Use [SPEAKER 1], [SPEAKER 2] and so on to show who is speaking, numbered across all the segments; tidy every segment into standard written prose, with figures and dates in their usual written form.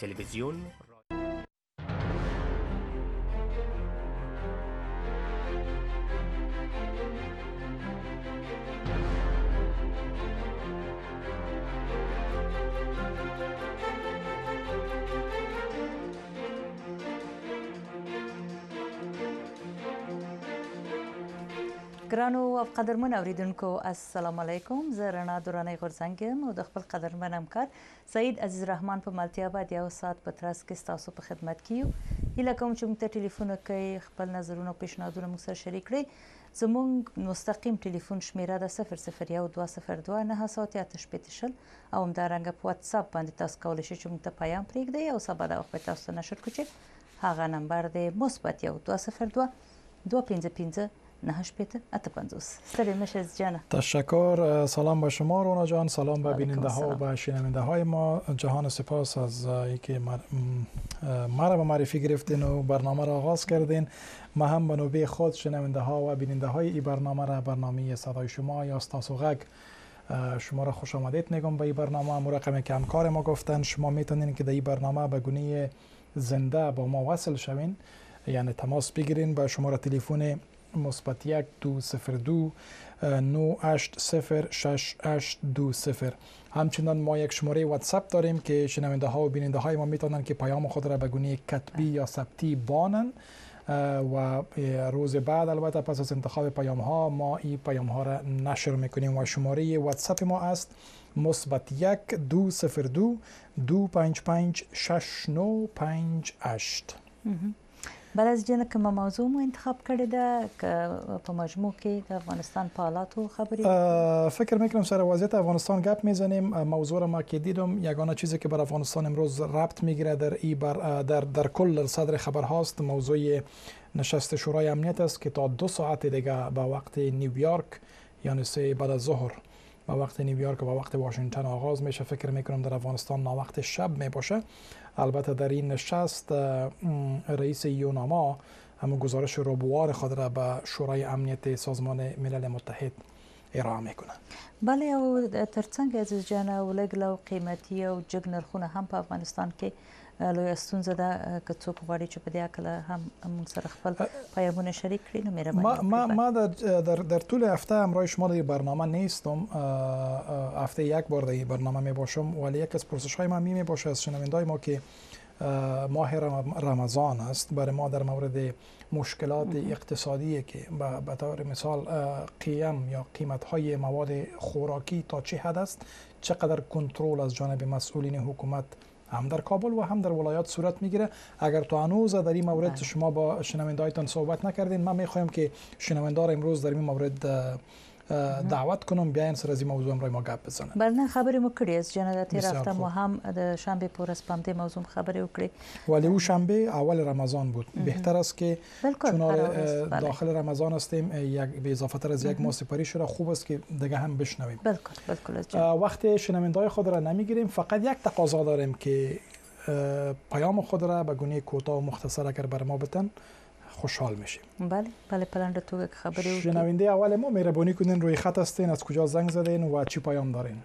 [SPEAKER 1] تلویزیون.
[SPEAKER 2] ګرانو او قدرمن اوریدونکو السلام علیکم. زه رڼا درانۍ غورځنګ یم او د خپل قدرمن همکار سعید عزیز رحمان په ملتیا باندې یو ساعت په ترڅ کې تاسو په خدمت کې یو. هیله کوم چې موږ ته ټلیفون کوي، خپل نظرونه او پیشنهادونه موږ سره شریک کړئ. زموږ مستقیم ټلیفون شمیره د 001202 988 او همدارنګه په واتس اپ باندې تاسو کولی شئ چې موږ ته پیام پرېږدئ او سبا د وخت تاسو ته نشر کړو چې هغه نمبر دی +202 255 988. ستړي مشز جان.
[SPEAKER 3] تشکر. سلام به شما رونا جان، سلام به بیننده ها و به شنونده های ما. جهان سپاس از اینکه مرا به معرفی گرفتین و برنامه را آغاز کردین. ما هم به نوبه خود شنونده ها و بیننده های این برنامه را، برنامه صدای شما یا تاسو غږ، شما را خوش آمدید میگم به این برنامه. مرقمی که همکار ما گفتن شما میتونین که در این برنامه به گونه زنده با ما وصل شوین، یعنی تماس بگیرین. با شماره تلفن +1202 9806820. همچنان ما یک شماره واتساپ داریم که شنونده ها و بیننده های ما میتونن که پیام خود را به گونه کتبی یا ثبتی بانن و روز بعد البته پس از انتخاب پیام ها ما این پیام ها را نشر میکنیم و شماره واتساپ ما است +1202 255 6958.
[SPEAKER 2] بل از جنه که ما موضوع مو انتخاب کرده ده که په مجموع کې د افغانستان په حالاتو خبرې
[SPEAKER 3] فکر میکنم سر وضعیت افغانستان گپ میزنیم. موضوع را ما که دیدم یگانه چیزی که بر افغانستان امروز ربط میگیره در کل صدر خبر هاست موضوع نشست شورای امنیت است که تا 2 ساعت دیگه به وقت نیویورک، یعنی 3 بعد از ظهر به وقت نیویورک و به وقت واشنگتن آغاز میشه. فکر میکنم در افغانستان ناوقت شب میباشه. البته در این نشست رئیس یوناما همون گزارش ربوار خود را به شورای امنیت سازمان ملل متحد ارائه میکنه.
[SPEAKER 2] بله او ترڅنګ عزیز جان ولګ لو قیمتي او جګ نرخونه هم په افغانستان کې لوی ستونزه ده که څوک غواړي چې په دې اړه هم موږ سره خپل پیامونه شریک کړي. نو مهرباني.
[SPEAKER 3] ما در طول هفته همراه شما در برنامه نیستم. هفته یک بار در برنامه می باشم، ولی یک از پرسش های من می باشه از شنوندای ما که ماه رمضان است. برای ما در مورد مشکلات اقتصادی که به طور مثال قیم یا قیمت های مواد خوراکی تا چه حد است، چقدر کنترل از جانب مسئولین حکومت هم در کابل و هم در ولایات صورت میگیره. اگر تو هنوز در این مورد شما با شنوندهایتان صحبت نکردین، من میخوایم که شنونده امروز در این مورد دعوت کنم بیاین سر از این موضوع امروز ما گپ بزنیم.
[SPEAKER 2] بله خبری مو کړی از جنت تیر هفته مو هم د شنبه پر اس پم دې موضوع خبرې وکړي،
[SPEAKER 3] ولی او شنبه اول رمضان بود. بهتر است که چون داخل رمضان هستیم یک به اضافه تر از یک ماه سپری شده، خوب است که دیگه هم بشنویم.
[SPEAKER 2] بالکل.
[SPEAKER 3] وقت شنونده‌های خود را نمیگیریم، فقط یک تقاضا داریم که پیام خود را به گونه کوتاه و مختصر اگر بر ما بتن خوشحال میشیم.
[SPEAKER 2] بله پلنده تو خبری.
[SPEAKER 3] شنونده اول ما مهربانی کنین روی خط هستین، از کجا زنگ زدین و چی پیام دارین؟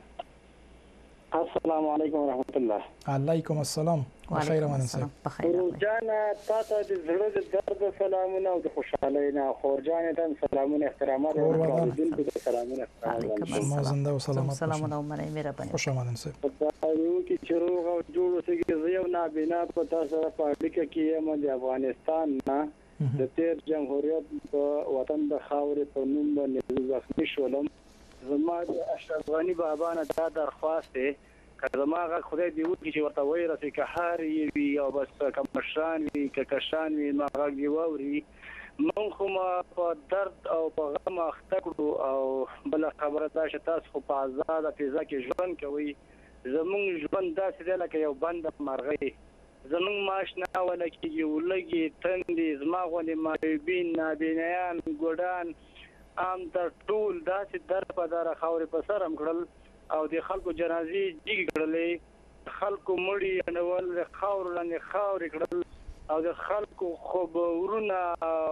[SPEAKER 4] السلام علیکم و رحمت الله.
[SPEAKER 3] علیکم السلام. بخیر امانسان.
[SPEAKER 2] بخیر.
[SPEAKER 4] جان تاسو د زړه د درد سلامونه او د خوشحالۍ نه خورجان ته سلامونه احترامات او د سلامونه
[SPEAKER 3] شما زنده و سلامت
[SPEAKER 2] سلامونه او منی مهرباني.
[SPEAKER 3] خوش آمدین سه.
[SPEAKER 4] یو کی چروغ او جوړ سګي زیو نابینا په تاسو په اړیکه کې یم د افغانستان نه د تیر جمهوریت په وطن د خاورې په نوم باندې زخمی شولم. زما د اشرف غنی بابا نه دا درخواست دی که زما غږ خدای دی وکړي چې ورته ویرسي که هر وي او بس کمشان وي که کشان وي ما غږ دی واوري. مونږ خو ما په درد او په غم اخته کړو او بله خبره دا چې تاسو خو په آزاده فضا کې ژوند کوئ. زمونږ ژوند داسې دی لکه یو بنده مرغۍ. زمونږ معاش نه ولګېږي، ولګي تندې زما غوندې معیوبین نابینیان ګوډان عام تر ټول داسې در په دره خاورې په سر هم کړل او د خلکو جنازې جګې کړلې، خلکو مړي انډول د خاورو لاندې خاورې کړل او د خلکو خبرونه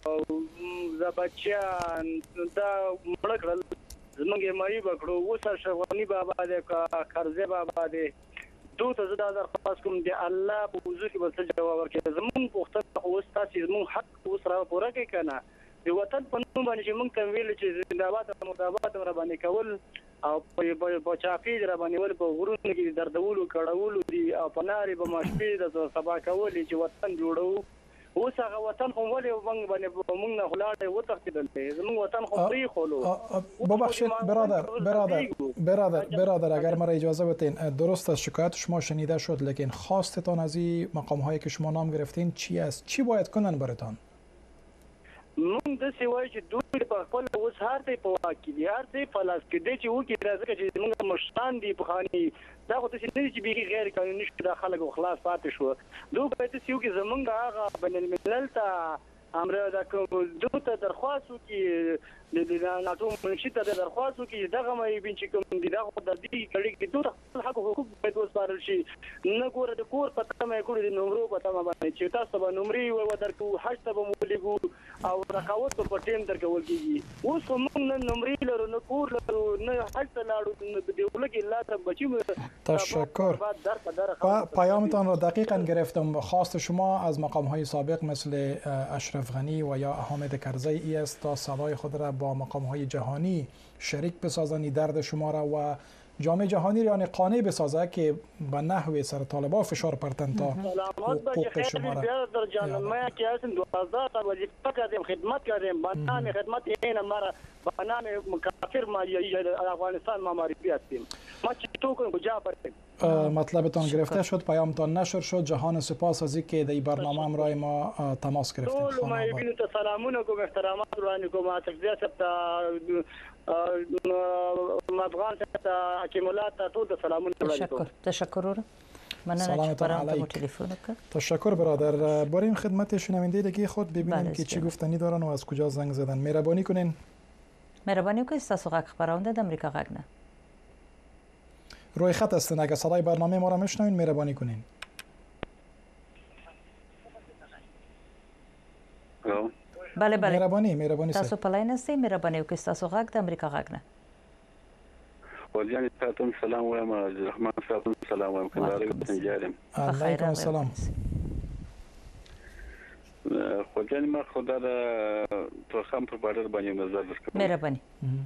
[SPEAKER 4] د بچیان دا مړه کړل. زمونږ یې معیوبه کړو. اوس اشرف غني بابا دی که کرزی بابا دی دوی ته زه دا درخواست کوم د الله په حضور کې به جواب ورکړي زمونږ پوښتنه خو اوس تاسې زمونږ حق اوس را پوره کړئ که نه د وطن په نوم باندې چې موږ ته ویل چې زنده‌باد او مرده‌باد را باندې کول او په چاپی را باندې ول په غرونو کې دردولو کړهولو دي او په نارې به مشپې د سبا کولې چې وطن جوړو اوس هغه وطن خو ولې موږ باندې موږ نه خلاړې وتښتېدل زموږ وطن خو پریښولو.
[SPEAKER 3] ببخشید برادر اگر مرا اجازه بدین، درست است شکایت شما شنیده شد، لیکن خواستتان از این مقام هایی که شما نام گرفتین چی است؟ چی باید کنن براتان؟
[SPEAKER 4] موږ د سیوای چې دوی په خپل اوس هر څه په واکې دي هر څه په لاس کې دي چې وکړي راځي چې موږ مشتان دي په خاني دا خو څه نه چې بيخي غیر قانوني شو د خلکو خلاص پاتې شو دوی به څه یو کې زمونږ هغه بین الملل ته امر دا کوم دوی ته درخواست وکړي د ناتو منشي ته درخواست وکړي دغه مې بین چې کوم دي دا خو د دې کړي کې دوی خپل حق حقوق باید وسپارل شي نه ګوره د کور په تمه کړی د نمبرو په تمه باندې چې تاسو به نمبرې و درکو حج ته به مولګو او رقابت په ټیم درکول کیږي اوس موږ نه نمبرې لرو نه کور لرو نه حج ته لاړو نه د ولګي الله ته بچو.
[SPEAKER 3] تشکر. پیامتان را دقیقاً گرفتم. خواست شما از مقام‌های سابق مثل اشرف غنی و یا حامد کرزی است تا صدای خود را با مقام‌های جهانی شریک بسازند، درد شما را و جامعه جهانی را قانع بسازه که به نحو سر طالبان فشار پرتن تا حقوق شما را
[SPEAKER 4] در جامعه که هستیم 12 تا وظیفه کردیم خدمت کردیم با نام خدمت این ما با نام کافر ما افغانستان ما معرفی هستیم ما چطور کنیم کجا بریم.
[SPEAKER 3] مطلبتان گرفته شد، پیامتان نشر شد. جهان سپاس از اینکه در برنامه همراه ما تماس گرفتید.
[SPEAKER 4] ټول ما یې ته سلامونه کوم احترامات وړاندې کوم تقدیر ته افغان ته حکیمالات ته ټول سلامونه وړاندې کوم.
[SPEAKER 2] تشکر. مننه چې برام تلفن کردید.
[SPEAKER 3] تشکر برادر. بریم خدمت شنونده دیگه خود ببینیم که چی گفتنی دارن و از کجا زنگ زدن. مهربانی کنین.
[SPEAKER 2] مهربانی کنید تاسو غږ خبرونده د امریکا غږ نه.
[SPEAKER 3] روی خط هستین، اگه صدای برنامه ما را میشنوین مهربانی کنین.
[SPEAKER 2] بله
[SPEAKER 3] مهربانی
[SPEAKER 2] تاسو په لاین هستئ. مهرباني وکړئ تاسو غږ د امریکا غږ نه.
[SPEAKER 1] ولجان تاسو سلام وایم رحمان تاسو سلام وایم کناره تنجارم.
[SPEAKER 3] علیکم السلام.
[SPEAKER 1] ولجان ما خدا په خام پر بارډر باندې نظر ورکړم.
[SPEAKER 2] مهرباني.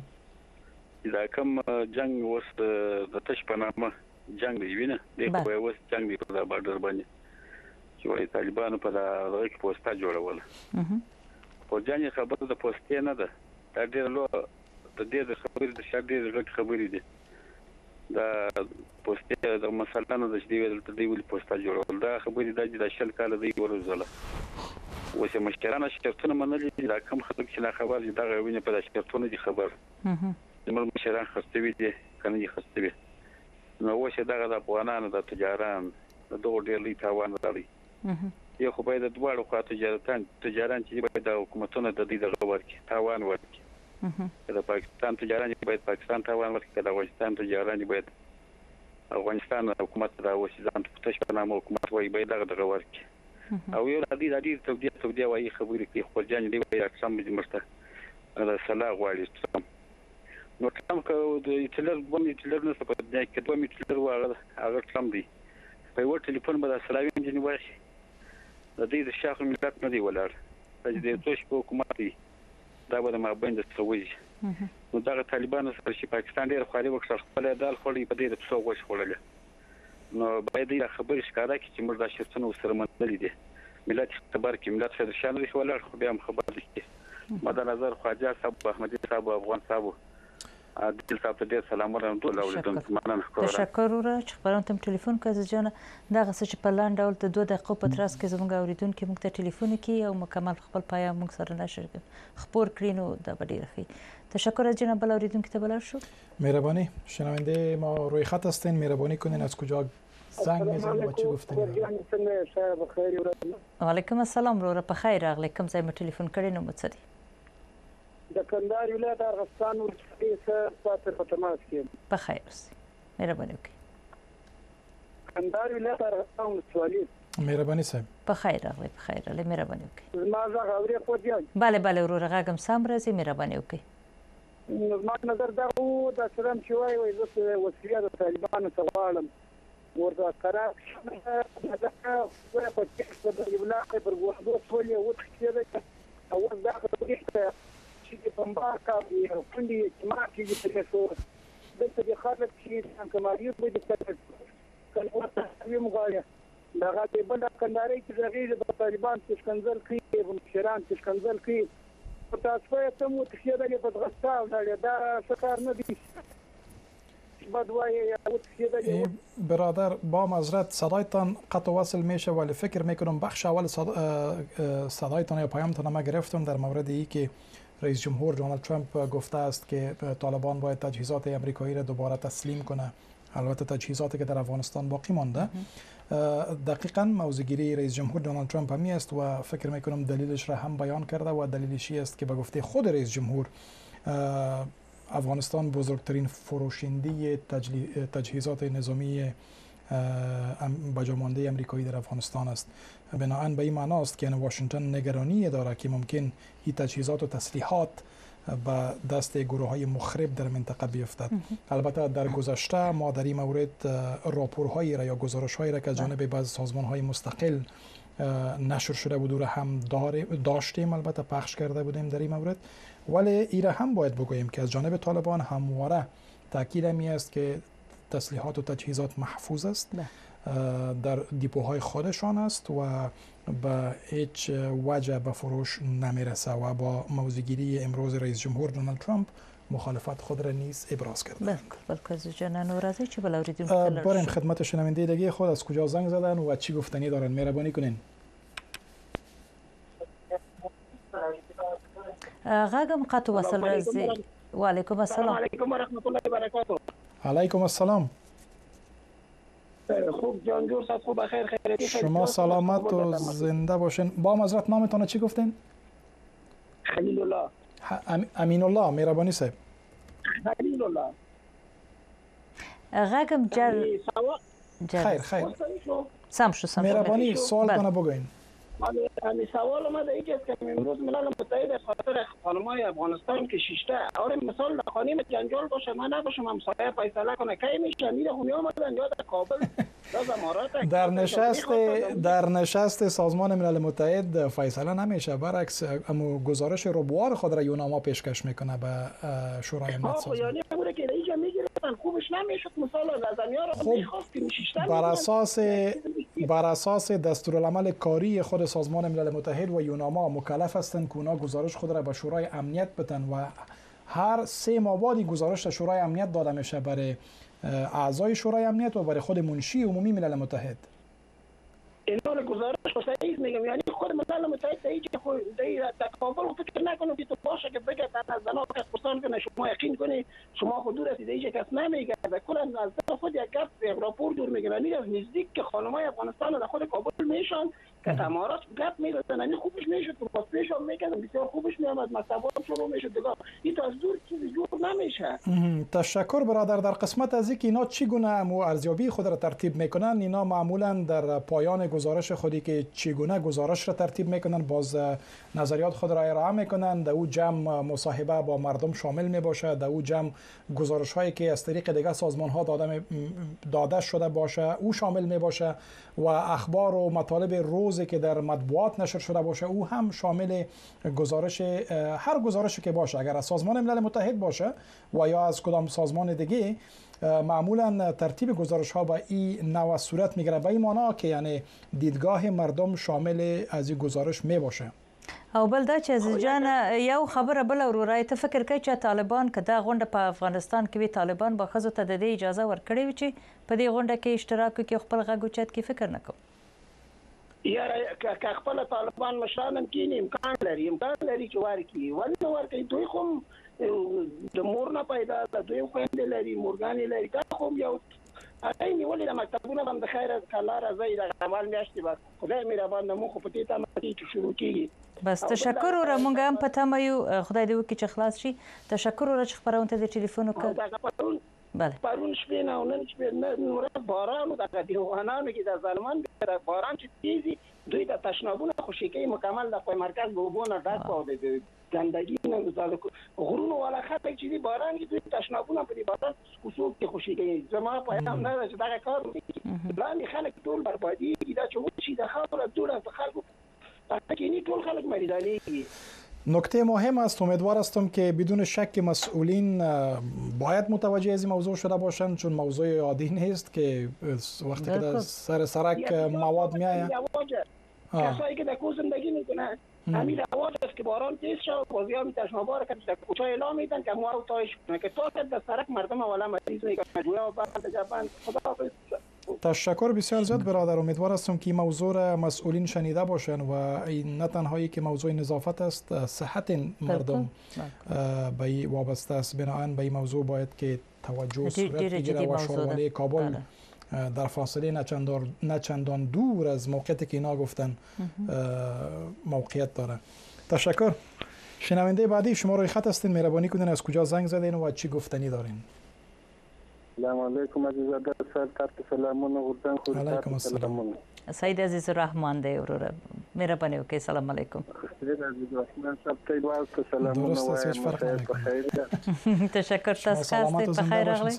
[SPEAKER 1] دا کوم جنگ وس د تش په نامه جنگ دی وینه د کوی وس جنگ دی په بارډر باندې چې وایي طالبانو په دغه کې پوسټا جوړول. ولجان خبره د پوسټې نه ده دا ډېر لو د دې خبرې د شر ډېر خبرې دي دا پوسټې د مثلا د دې ویل پوسټا جوړول دا خبرې د شل کال دی ورزله اوس مشکرانه شرطونه منلي دا کم خلک چې لا خبر دي دا غوینه په شرطونه دي خبر زموږ مشران خستوي دي کنه دي خستوي نو اوس دا د افغانانو د تجاران د دوه ډېر لوی تاوان لري یو خو باید د دوه خواته تجاران چې باید د حکومتونو د دې د ورکی تاوان ورکی د پاکستان تجاران باید پاکستان تاوان ورکی د افغانستان تجاران باید افغانستان حکومت دا وسیزان په تاسو په نامه حکومت وای باید دغه ورکی او یو د دې توګه وایي خبرې کوي خو ځان دی وایي اقسام دې مرسته دا صلاح غواړي نو کوم کو د تلر باندې تلر نه په دې کې دوه میټر واغله هغه کم دی په یو ټلیفون باندې سلاوي انجن وایي د دې د شاخ ملت نه دی ولر چې د توش په حکومت دی دا به ما باندې څوي نو دا طالبان سره چې پاکستان ډیر خاري وکړ خپل دال خوري په دې د څو غوښ خورل نو باید دا خبرې ښکارا کی چې مردا شرطونه سره منلي دي ملت خبر کې ملت سره شان لري ولر خو به هم خبر دي مدار نظر خواجه صاحب احمدي صاحب افغان صاحب عادل صاحب ته سلام ورم ټول اوریدونکو مننه کوم.
[SPEAKER 2] تشکر ورته چې خبرونه تم ټلیفون کوي جان دا غسه چې په لاندې ډول ته 2 دقیقې په تراس کې زموږ اوریدونکو موږ ته ټلیفون کوي او مکمل خپل پیغام موږ سره نشر کوي خبر کړئ نو دا ډیر ښه. تشکر از جناب بل اوریدونکو ته بلار شد.
[SPEAKER 3] مهربانی شنونده ما روی خط هستین مهربانی کنین از کجا زنگ میزنید و چی گفتین؟
[SPEAKER 2] و علیکم السلام رو په خیر راغلی کوم ځای مې ټلیفون کړی نو مڅ دی
[SPEAKER 4] د کندهار ولایت ارغستان ولسوالۍ سره پاتې په تماس کې
[SPEAKER 2] په خیر اوسئ مهرباني وکړئ.
[SPEAKER 4] کندهار ولایت ارغستان ولسوالۍ
[SPEAKER 3] مهرباني صاحب
[SPEAKER 2] په خیر راغلی په خیر راغلی مهرباني وکړئ.
[SPEAKER 4] زما زغ اوري خو دی
[SPEAKER 2] بله ورور غږم سم راځي مهرباني وکړئ.
[SPEAKER 4] زما نظر دا و د سلام چې وایي زه وسیله د طالبانو څخه غواړم ورته قرار دا په کې د بلاقه پر وحدو ټولې وتخیده او دا په چې په مبارکه یو کندي اجتماع کې چې څه د خلک چې کماریو په دې څه کله ورته مغاله دا غاټه بل کنداري چې غیر د طالبان چې کنزل کوي او مشران چې کنزل کوي په تاسو ته مو تخیده په غصه دا څه نه دي
[SPEAKER 3] برادر با معذرت صدایتان قطع وصل میشه ولی فکر میکنم بخش اول صدایتان یا پیامتان ما گرفتم در مورد ای که رئیس جمهور دونالد ترامپ گفته است که طالبان باید تجهیزات امریکایی را دوباره تسلیم کنه، البته تجهیزاتی که در افغانستان باقی مانده. دقیقاً موضوعگیری رئیس جمهور دونالد ترامپ همی است و فکر میکنم دلیلش را هم بیان کرده و دلیلش است که به گفته خود رئیس جمهور افغانستان بزرگترین فروشنده تجهیزات نظامی بجامانده امریکایی در افغانستان است. بنابراین به این معناست که واشنگتن نگرانی داره که ممکن این تجهیزات و تسلیحات به دست گروه‌های مخرب در منطقه بیفتد. البته در گذشته ما در این مورد راپورهایی را یا گزارش‌هایی را که جانب بعضی سازمان‌های مستقل نشر شده بود و هم داشتیم، البته پخش کرده بودیم در این مورد. ولی ایره هم باید بگوییم که از جانب طالبان همواره تاکید می است که تسلیحات و تجهیزات محفوظ است، در دیپوهای خودشان است و به هیچ وجه به فروش نمیرسه و با موضوعگیری امروز رئیس جمهور دونالد ترامپ مخالفت خود را نیز ابراز کرده.
[SPEAKER 2] بلکه جنان ورازی چی بلاوریدیم؟
[SPEAKER 3] بریم خدمت شنونده دیگه خود از کجا زنگ زدن و چی گفتنی دارن، مهربانی کنین.
[SPEAKER 2] غاگم قطع وصل رازی. و علیکم السلام.
[SPEAKER 4] علیکم و رحمت الله و برکاته.
[SPEAKER 3] علیکم السلام.
[SPEAKER 4] خوب جان جور صد خوب بخیر خیرتی.
[SPEAKER 3] شما سلامت و زنده باشین. با معذرت نامتون چی گفتین؟
[SPEAKER 4] خلیل الله.
[SPEAKER 3] امین الله، مهربانی صاحب.
[SPEAKER 4] خلیل الله.
[SPEAKER 2] غاگم
[SPEAKER 3] خیر.
[SPEAKER 2] سم شو.
[SPEAKER 3] مهربانی سوالتون بگوین.
[SPEAKER 4] سوال ما در اینجاست که امروز ملل متحد از خاطر خانمای افغانستان که شیشته مثال خانم جنجال باشه من نباشم همسایه فیصله کنه کی میشه میره خونی آمدن یا در کابل
[SPEAKER 3] در نشست سازمان ملل متحد فیصله نمیشه، برعکس امو گزارش ربوار خود را یوناما پیشکش میکنه به شورای امنیت سازمان.
[SPEAKER 4] یعنی امور که اینجا میگیرن خوبش نمیشد مثلا نظامیار رو میخواست که شیشته
[SPEAKER 3] بر اساس دستورالعمل کاری خود سازمان ملل متحد و یوناما مکلف هستند که اونا گزارش خود را به شورای امنیت بدن و هر 3 ماه بعد گزارش در شورای امنیت داده میشه برای اعضای شورای امنیت و برای خود منشی عمومی ملل متحد.
[SPEAKER 4] اینا گزارش صحیح میگم، یعنی خود ملل متحد دیگه خود در کابل فکر نکنه که تو باشه که بگه از زنا کس پرسان کنه شما یقین کنی شما خود دور هستید دیگه کس نمیگه کلا از خود یک گپ راپور دور میگه، یعنی از نزدیک که خانمای افغانستان در خود کابل میشن که تمارات گپ میدادن، یعنی خوبش میشد تو پاسپیشون میکردن بسیار خوبش میامد مصطفی شروع میشد دیگه این تو از دور چیزی جور نمیشه.
[SPEAKER 3] تشکر برادر. در قسمت از اینکه اینا چگونه ارزیابی خود را ترتیب میکنن، اینا معمولا در پایان گزارش خودی که چگونه گزارش را ترتیب میکنن باز نظریات خود را ارائه میکنن، در او جمع مصاحبه با مردم شامل میباشه، در او جمع گزارش هایی که از طریق دیگه سازمان ها داده شده باشه او شامل میباشه و اخبار و مطالب روزی که در مطبوعات نشر شده باشه او هم شامل گزارش هر گزارشی که باشه، اگر از سازمان ملل متحد باشه و یا از کدام سازمان دیگه معمولا ترتیب گزارش ها با این نوع صورت میگیره، به این معنا که یعنی دیدگاه مردم شامل از این گزارش می باشه.
[SPEAKER 2] او بل دا چې عزیز جان یو خبره بل ورورای ته فکر کوي چې طالبان که دا غونډه په افغانستان کې وي طالبان به ښځو ته د دې اجازه ورکړې وي چې په دې غونډه کې اشتراک وکړي خپل غږ اوچت کړي؟ فکر نه کوم
[SPEAKER 4] یاره که خپل طالبان مشران کینی امکان لري چې ورکړي ولې نه ورکړي؟ دوی خو د مور نه پیدا ده، دوی خویندې لري مورګانې لري، دا خو یو اې نیولې د مکتبونه هم د خیر کله راځي د عمل میاشتې بعد خدای مهربان مو خو په دې تمه کې شروع کیږي.
[SPEAKER 2] بس تشکر ور مونږ هم په تمه یو، خدای دې وکړي چې خلاص شي. تشکر ور چې خبرونه ته ټلیفون وکړ.
[SPEAKER 5] پرون شپې نه او نن شپې نه باران د دیوانانو کې د ظالمان باران چې تیزي دوی د تشنابونه خوشي کوي مکمل د خپل مرکز لوبونه ډک او د ګندګي نه د غرونو والا خلک چې دی باران کې دوی تشنابونه په دې باران کوڅو کې خوشي کوي زما په هم نه چې دا کار باندې خلک ټول بربادي دا چې وشي د خاطر ټول خلکو تاکي ټول خلک مریضاني.
[SPEAKER 3] نکته مهم است، امیدوار هستم که بدون شک مسئولین باید متوجه از این موضوع شده باشند، چون موضوع عادی نیست که وقتی که در سر سرک مواد میآید
[SPEAKER 5] کسایی که در کوه زندگی میکنن همین رواج است که باران تیز شد بازی‌ها تشناب‌ها که در کوچه اعلام میدن که ما رو تایش کنه که تا در سرک مردم اولا مریض میکنن جویا بعد جبان خداحافظ.
[SPEAKER 3] تشکر بسیار زیاد برادر. امیدوار هستم که این موضوع را مسئولین شنیده باشند و این نه تنهایی که موضوع نظافت است، صحت مردم به این وابسته است. بنابراین به این موضوع باید که توجه صورت بگیره و شورای کابل در فاصله نه چندان دور از موقعیتی که اینا گفتن موقعیت داره. تشکر. شنونده بعدی شما روی خط هستین، مهربانی کنین از کجا زنگ زدین و چی گفتنی دارین؟
[SPEAKER 6] سلام علیکم عزیزاده سر تر سلامونه غردان خو
[SPEAKER 3] علیکم السلام.
[SPEAKER 2] سید عزیز الرحمن دی وروره مهرباني وکړئ. سلام علیکم.
[SPEAKER 6] سید عزیز الرحمن صاحب ته وایم سلامونه
[SPEAKER 2] وایم. تشکر تاسو ته په خیر راغلی.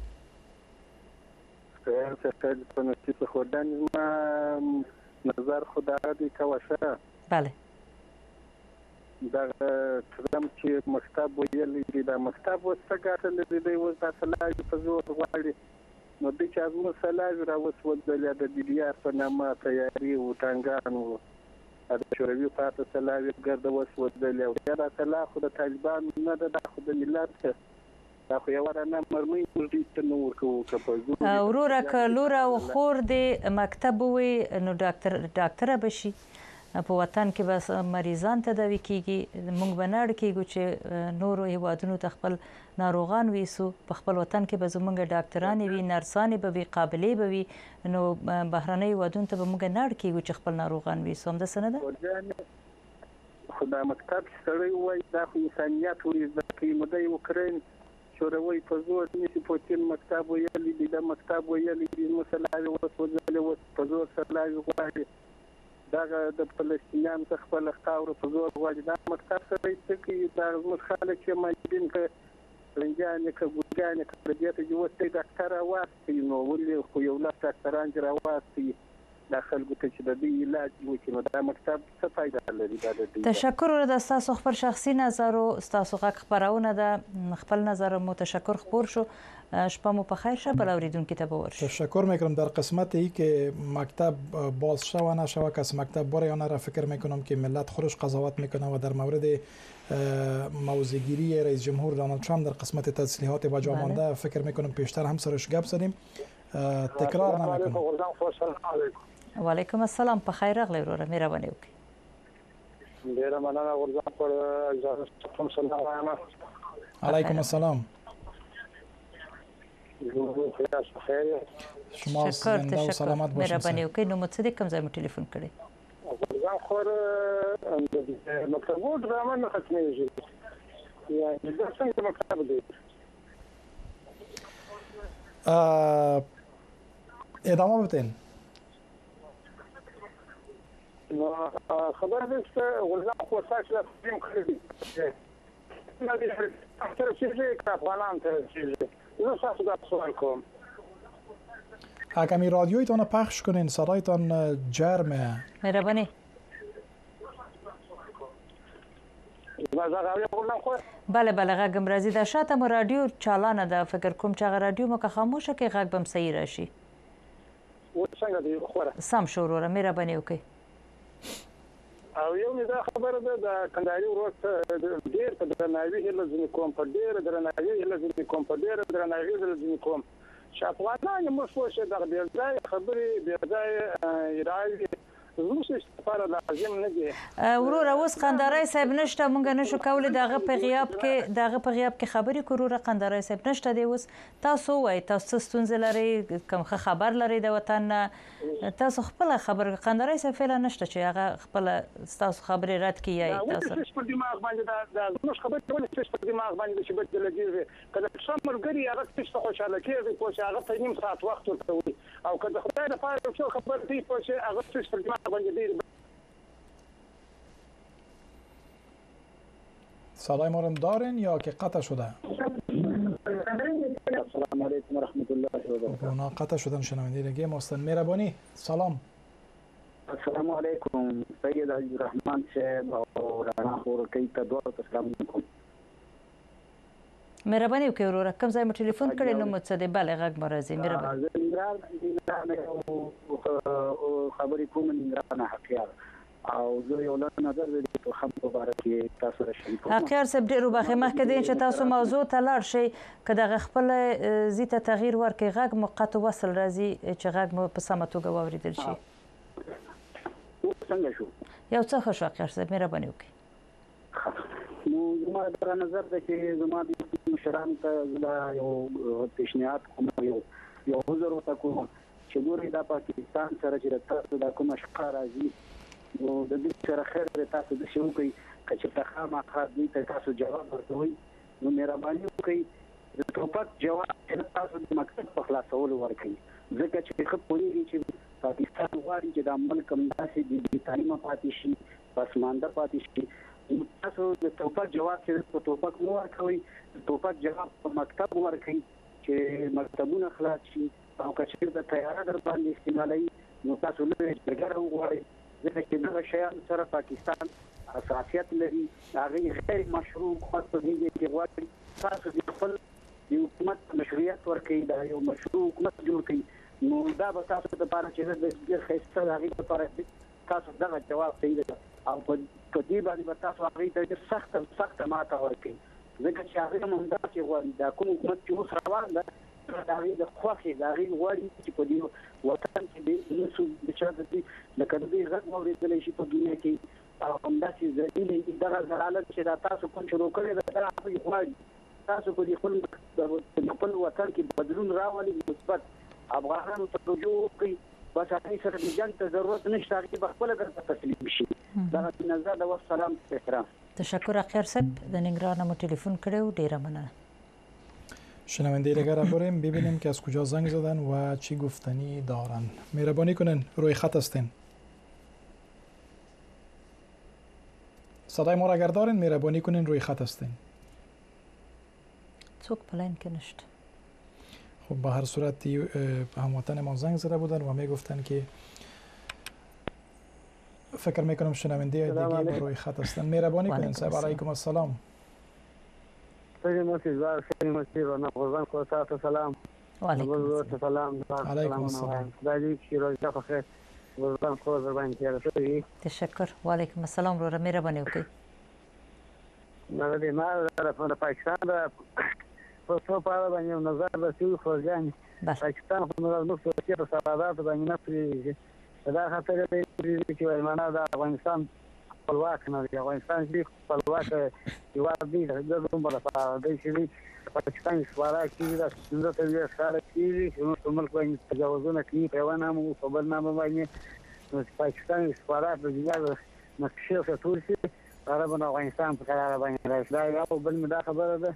[SPEAKER 6] خیر په نصیب خدای ما نظر خدای دې کوشه.
[SPEAKER 2] بله.
[SPEAKER 6] دا ترم چې مکتب ویلې دي دا مکتب وسګاټل دي دی وځ تاسو لا په زور غواړي نو د چا زمو سلاوی را وسودل د دیار په نامه تیاری او ټانګانو د شوروي پاتې سلاوی ګرد وسودل او دا سلا خو د طالبان نه د خو د ملت دا خو یو نه مرمي ورته تنور کو کپزو
[SPEAKER 2] اورورا کلورا او خور د مکتب وي نو ډاکټر بشي په وطن کې بس مریضان تداوي کیږي. موږ بناړ کیږو چې نورو هیوادونو ته خپل ناروغان ویسو، په خپل وطن کې به زموږ ډاکټران وي، نرسان به وي، قابلې به وي، نو بهرنۍ هیوادونو ته به موږ ناړ کیږو چې خپل ناروغان ویسو. همداسې نه ده؟
[SPEAKER 6] خو دا مکتب سړی وایي دا خو انسانیت وایي د موده اوکراین شوروي په زور نشي پوتین مکتب ویلی دی دا مکتب ویلی دی مسلای وسوځل او په زور سره غواړي دا د فلسطینیان څخه خپل خاور په زور غواړي دا مکتب سره چې دا زموږ خلک چې ماجبین ک رنجان ک ګوګان ک د دې ته جوړته ډاکټر واسطي نو ولې خو یو لا ډاکټران جوړ واسطي داخل ګوت چې د دې علاج وکړي نو دا مکتب څه فائدہ لري دا د
[SPEAKER 2] تشکر ور د تاسو خپل شخصي نظر او تاسو غږ خبرونه د خپل نظر متشکر خبر شو. شپه مو په خیر شه. بل اوریدونکو ته باور شو.
[SPEAKER 3] تشکر میکنم. در قسمت ای که مکتب باز شوه نشوه کس مکتب باره یا نه را فکر میکنم که ملت خودش قضاوت میکنه و در مورد موضع‌گیری رئیس جمهور دونالد ترامپ در قسمت تسلیحات با جا مانده فکر میکنم پیشتر هم سرش گپ زدیم. تکرار نمیکنم.
[SPEAKER 2] و علیکم السلام. په خیر راغلی وروره مهرباني وکړئ.
[SPEAKER 4] ډیره مننه ورځم پر اجازه سلام
[SPEAKER 3] علیکم السلام. شما زنده و سلامت باشید.
[SPEAKER 2] مهرباني وکړئ. نو مو څه د کوم ځای مو ټلیفون کړی؟
[SPEAKER 4] ورځم خور مکتب ډرامه نه ختمېږي یا د څنګه مکتب دی
[SPEAKER 3] ادامه بدین.
[SPEAKER 4] خبر دې چې ورځم خو تاسو لا فهم کړی نه دي اکثر چې افغانان ته چې نو تاسو دا سوال کوم
[SPEAKER 3] اگه می رادیویتون پخش کنین صدایتان جرمه.
[SPEAKER 2] مهربانی. بله غږم راځي. د شاته مو رادیو چالانه ده. فکر کوم چې هغه رادیو مو که خاموشه کې غږ بم صحیح راشي.
[SPEAKER 4] څنګه دی خوره
[SPEAKER 2] سم شو وروره مهرباني وکړئ.
[SPEAKER 4] او یو نه دا خبره ده د کندهاري ورځ ډیر په درناوي هله ځنې کوم په ډیر درناوي هله ځنې کوم په ډیر درناوي هله ځنې کوم چې افغانان موږ څه د بې ځای خبرې بې ځای راوي
[SPEAKER 6] زموږ لپاره لازم نه دي.
[SPEAKER 2] وروره اوس قنداري صاحب نشته، مونږ نشو کولی دغه په غیاب کې خبرې کوو. وروره قنداري صاحب نشته دی اوس. تاسو وایئ تاسو ستونزې لرئ، کوم ښه خبر لرئ د وطن نه، تاسو خپله خبر قنداري صاحب فعلا نشته چې هغه خپله ستاسو خبرې رد کړي یا تاسو
[SPEAKER 6] په دماغ باندې دا زموږ خبرې ولې په دماغ باندې چې بدل لګیږي. کله چې ملګري هغه څه خوشاله کېږي خو چې هغه په نیم ساعت وخت ورکوي او کله خدای د پاره یو خبر دی په چې هغه څه په دماغ باندې دی.
[SPEAKER 3] صدای ما رو دارین یا که قطع شده؟
[SPEAKER 4] السلام علیکم و رحمت الله و برکاته.
[SPEAKER 3] اونا قطع شدن شنونده دیگه ماستن. مهربانی سلام.
[SPEAKER 4] السلام علیکم سید عبدالرحمن صاحب او رانا خورکی ته دوه سلام علیکم.
[SPEAKER 2] مهرباني وکړئ وروره کوم ځای مو ټلیفون کړی نو مو څه دی؟ بله غږ مو راځي. مهرباني.
[SPEAKER 4] خبرې کوم ننګرهار حقیار او زه یو لږ نظر لرم په خبرو باره کې تاسو سره شریک کوم.
[SPEAKER 2] حقیار صاحب ډېر وبخښئ مخکې دی چې تاسو موضوع ته لاړ شئ که دغه خپله ځي ته تغییر ورکړئ غږ مو قطع وصل راځي چې غږ مو په سمه توګه واورېدل شي.
[SPEAKER 4] څنګه شو؟
[SPEAKER 2] یو څه ښه شو حقیار صاحب مهرباني وکړئ.
[SPEAKER 4] نو زما در نظر ده چې زما د مشرانو ته دا یو پیشنهاد کوم یو حضور ورته کوم چې ګورئ دا پاکستان سره چې تاسو دا کومه شخړه راځي نو د دې سره خیر دی تاسو داسې وکړئ که چېرته خامخا دوی ته تاسو جواب ورکوئ نو مهرباني وکړئ د ټوپک جواب چې تاسو د مکتب په خلاصولو ورکوئ ځکه چې ښه پوهېږي چې پاکستان غواړي چې دا ملک همداسې د بې تعلیمه پاتې شي پسمانده پاتې شي. تاسو د ټوپک جواب چې په ټوپک مو ورکوئ د ټوپک جواب په مکتب ورکوئ چې مکتبونه خلاص شي او که چېرته تیاره در باندې استعمالوي نو تاسو لږ جګړه وغواړئ ځکه چې دغه شیانو سره پاکستان حساسیت لري هغې غیر مشروع حکومت په دې کې غواړي تاسو د خپل د حکومت مشروعیت ورکوي دا یو مشروع حکومت جوړ کړئ نو دا به تاسو لپاره چې ډېر ښایسته د هغې لپاره تاسو دغه جواب صحیح ده او په دې باندې به تاسو هغې ته ډېر سخته ماته ورکوئ ځکه چې هغې هم همداسې غواړي دا کوم حکومت چې اوس روان ده د هغې د خوښې د هغې غواړي چې په دې وطن کې نسو بچاته دي لکه د دې غږ واورېدلی شي په دنیا کې او همداسې ذلیل دغه ضلالت چې دا تاسو کوم شروع کړی ده دا هغوی غواړي تاسو په دې خپل وطن کې بدلون راولي مثبت افغانانو ته رجوع وکړئ بس هغې سره د جنګ ته ضرورت نشته هغې به خپله درته تسلیم شي دغه نظر ده والسلام احترام.
[SPEAKER 2] تشکر حقیار صاحب د ننګرهار نه مو ټلیفون کړی و ډېره مننه.
[SPEAKER 3] شنونده دیگر را بریم ببینیم که از کجا زنگ زدن و چی گفتنی دارن. مهربانی کنین روی خط هستین. صدای ما را اگر دارین مهربانی کنین روی خط هستین.
[SPEAKER 2] څوک په لاین کې نشته.
[SPEAKER 3] خب به هر صورت هموطن ما زنگ زده بودن و میگفتن که فکر میکنم شنونده دیگه با روی خط هستن. مهربانی کنین صاحب. علیکم السلام.
[SPEAKER 6] سلام
[SPEAKER 2] وعلیکم
[SPEAKER 6] السلام.
[SPEAKER 3] علیکم السلام.
[SPEAKER 2] تشکر. وعلیکم السلام رو مهرباني وکړئ.
[SPEAKER 6] ما د پاکستان د په اړه باندې نظر رسوي خو ځان پاکستان خو موږ څه په سعادت باندې نه پریږي دا خاطر دې چې معنا د افغانستان خپلواک نه دی افغانستان چې خپلواک هېواد دی د دومره لپاره دی چې پاکستان سواره کېږي د څنګه ته یې سره کېږي چې موږ ملک باندې تجاوزونه کوي په یوه نامه او په بل نامه باندې نو پاکستان سواره د دنیا نقشې ټول شي عرب او افغانستان په قرار باندې راځي دا یو بل مدا خبره ده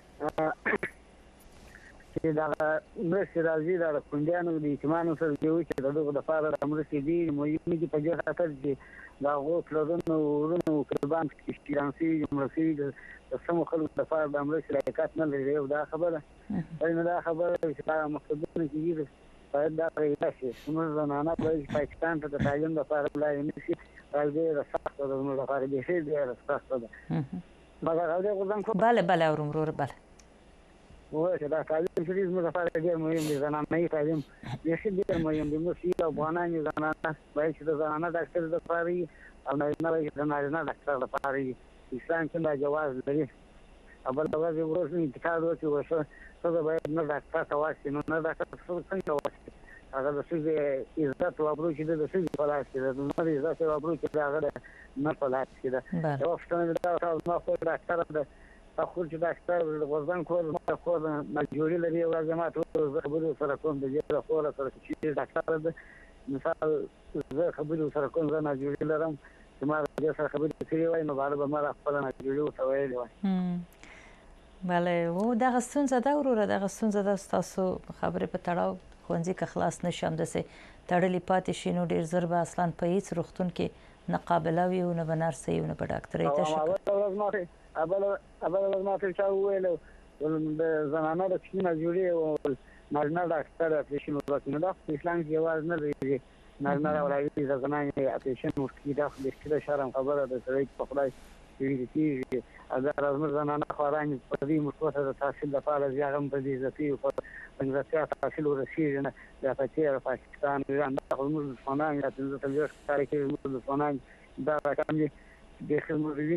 [SPEAKER 6] چې دا مرسي راځي دا کندیانو د اعتماد سره دی چې دغه د فار د مرسي دی مهمه دي په دې خاطر چې دا غو پلانونو ورونو قربان شيرانسي مرسي د سمو خلکو د فار د مرسي لایقات نه لري دا خبره دا خبره چې دا مقصدونه کیږي باید دا راشي موږ زنانه په پاکستان ته د تعلیم لپاره لای نشي راځي د سخت د موږ لپاره دي چې د سخت ده مګر هغه غوډم
[SPEAKER 2] بله بله اورمرور بله
[SPEAKER 6] وای دا تعلیم چې موږ لپاره ډېر مهم دي زنانه تعلیم یې ډېر مهم دي نو چې د افغانانو زنانه باید چې د زنانه ډاکټر د لپاره او نه د نارینه ډاکټر لپاره اسلام څنګه جواز لري اول دا ورځ انتقال وشي څه باید نه ډاکټر ته واسي نو نه ډاکټر څنګه واسي هغه د څه عزت او ابرو چې د څه په لاس کې د نور عزت او ابرو چې هغه نه په لاس کې ده یو وخت نه دا ما خو ډاکټر ده خو چې ډاکټر غوښتن کول ما خو مجبوري لري او ما ټول خبرو سره کوم د جره خو سره چې ډاکټر ده مثال زه خبرو سره کوم زه مجبوري لرم چې ما د سره خبرې کوي وای نو باندې ما خپل مجبوري وسوي وای
[SPEAKER 2] بله و دغه ستونزه ده وروره دغه ستونزه ده تاسو خبرې په تړاو ښوونځي که خلاص نشي همداسې تړلې پاتې شي نو ډېر ژر به اصلا په هېڅ روغتون کې نه قابله وي او نه به نرسه وي او نه به ډاکټرۍ ته شي
[SPEAKER 6] اوله ورځ ماته چا وویل د زنانه د کوچني مجبوري او نارینه ډاکټر اپریشن وکړي نو دا په اسلام کې یوازې نه دی نارینه راوړي د زنانې اپریشن وکړي دا خو د شرم خبره ده سړی په خدای کېږي اگر زموږ زنانه خواران په دې مشوره د تحصیل لپاره زیاغه په دې ځتي او انګلیسي تحصیل ورسیږي نه د پاکستان ایران د موږ دښمنان یا د تلويش کاری کوي موږ دښمنان دا راکم دي د خدمتګین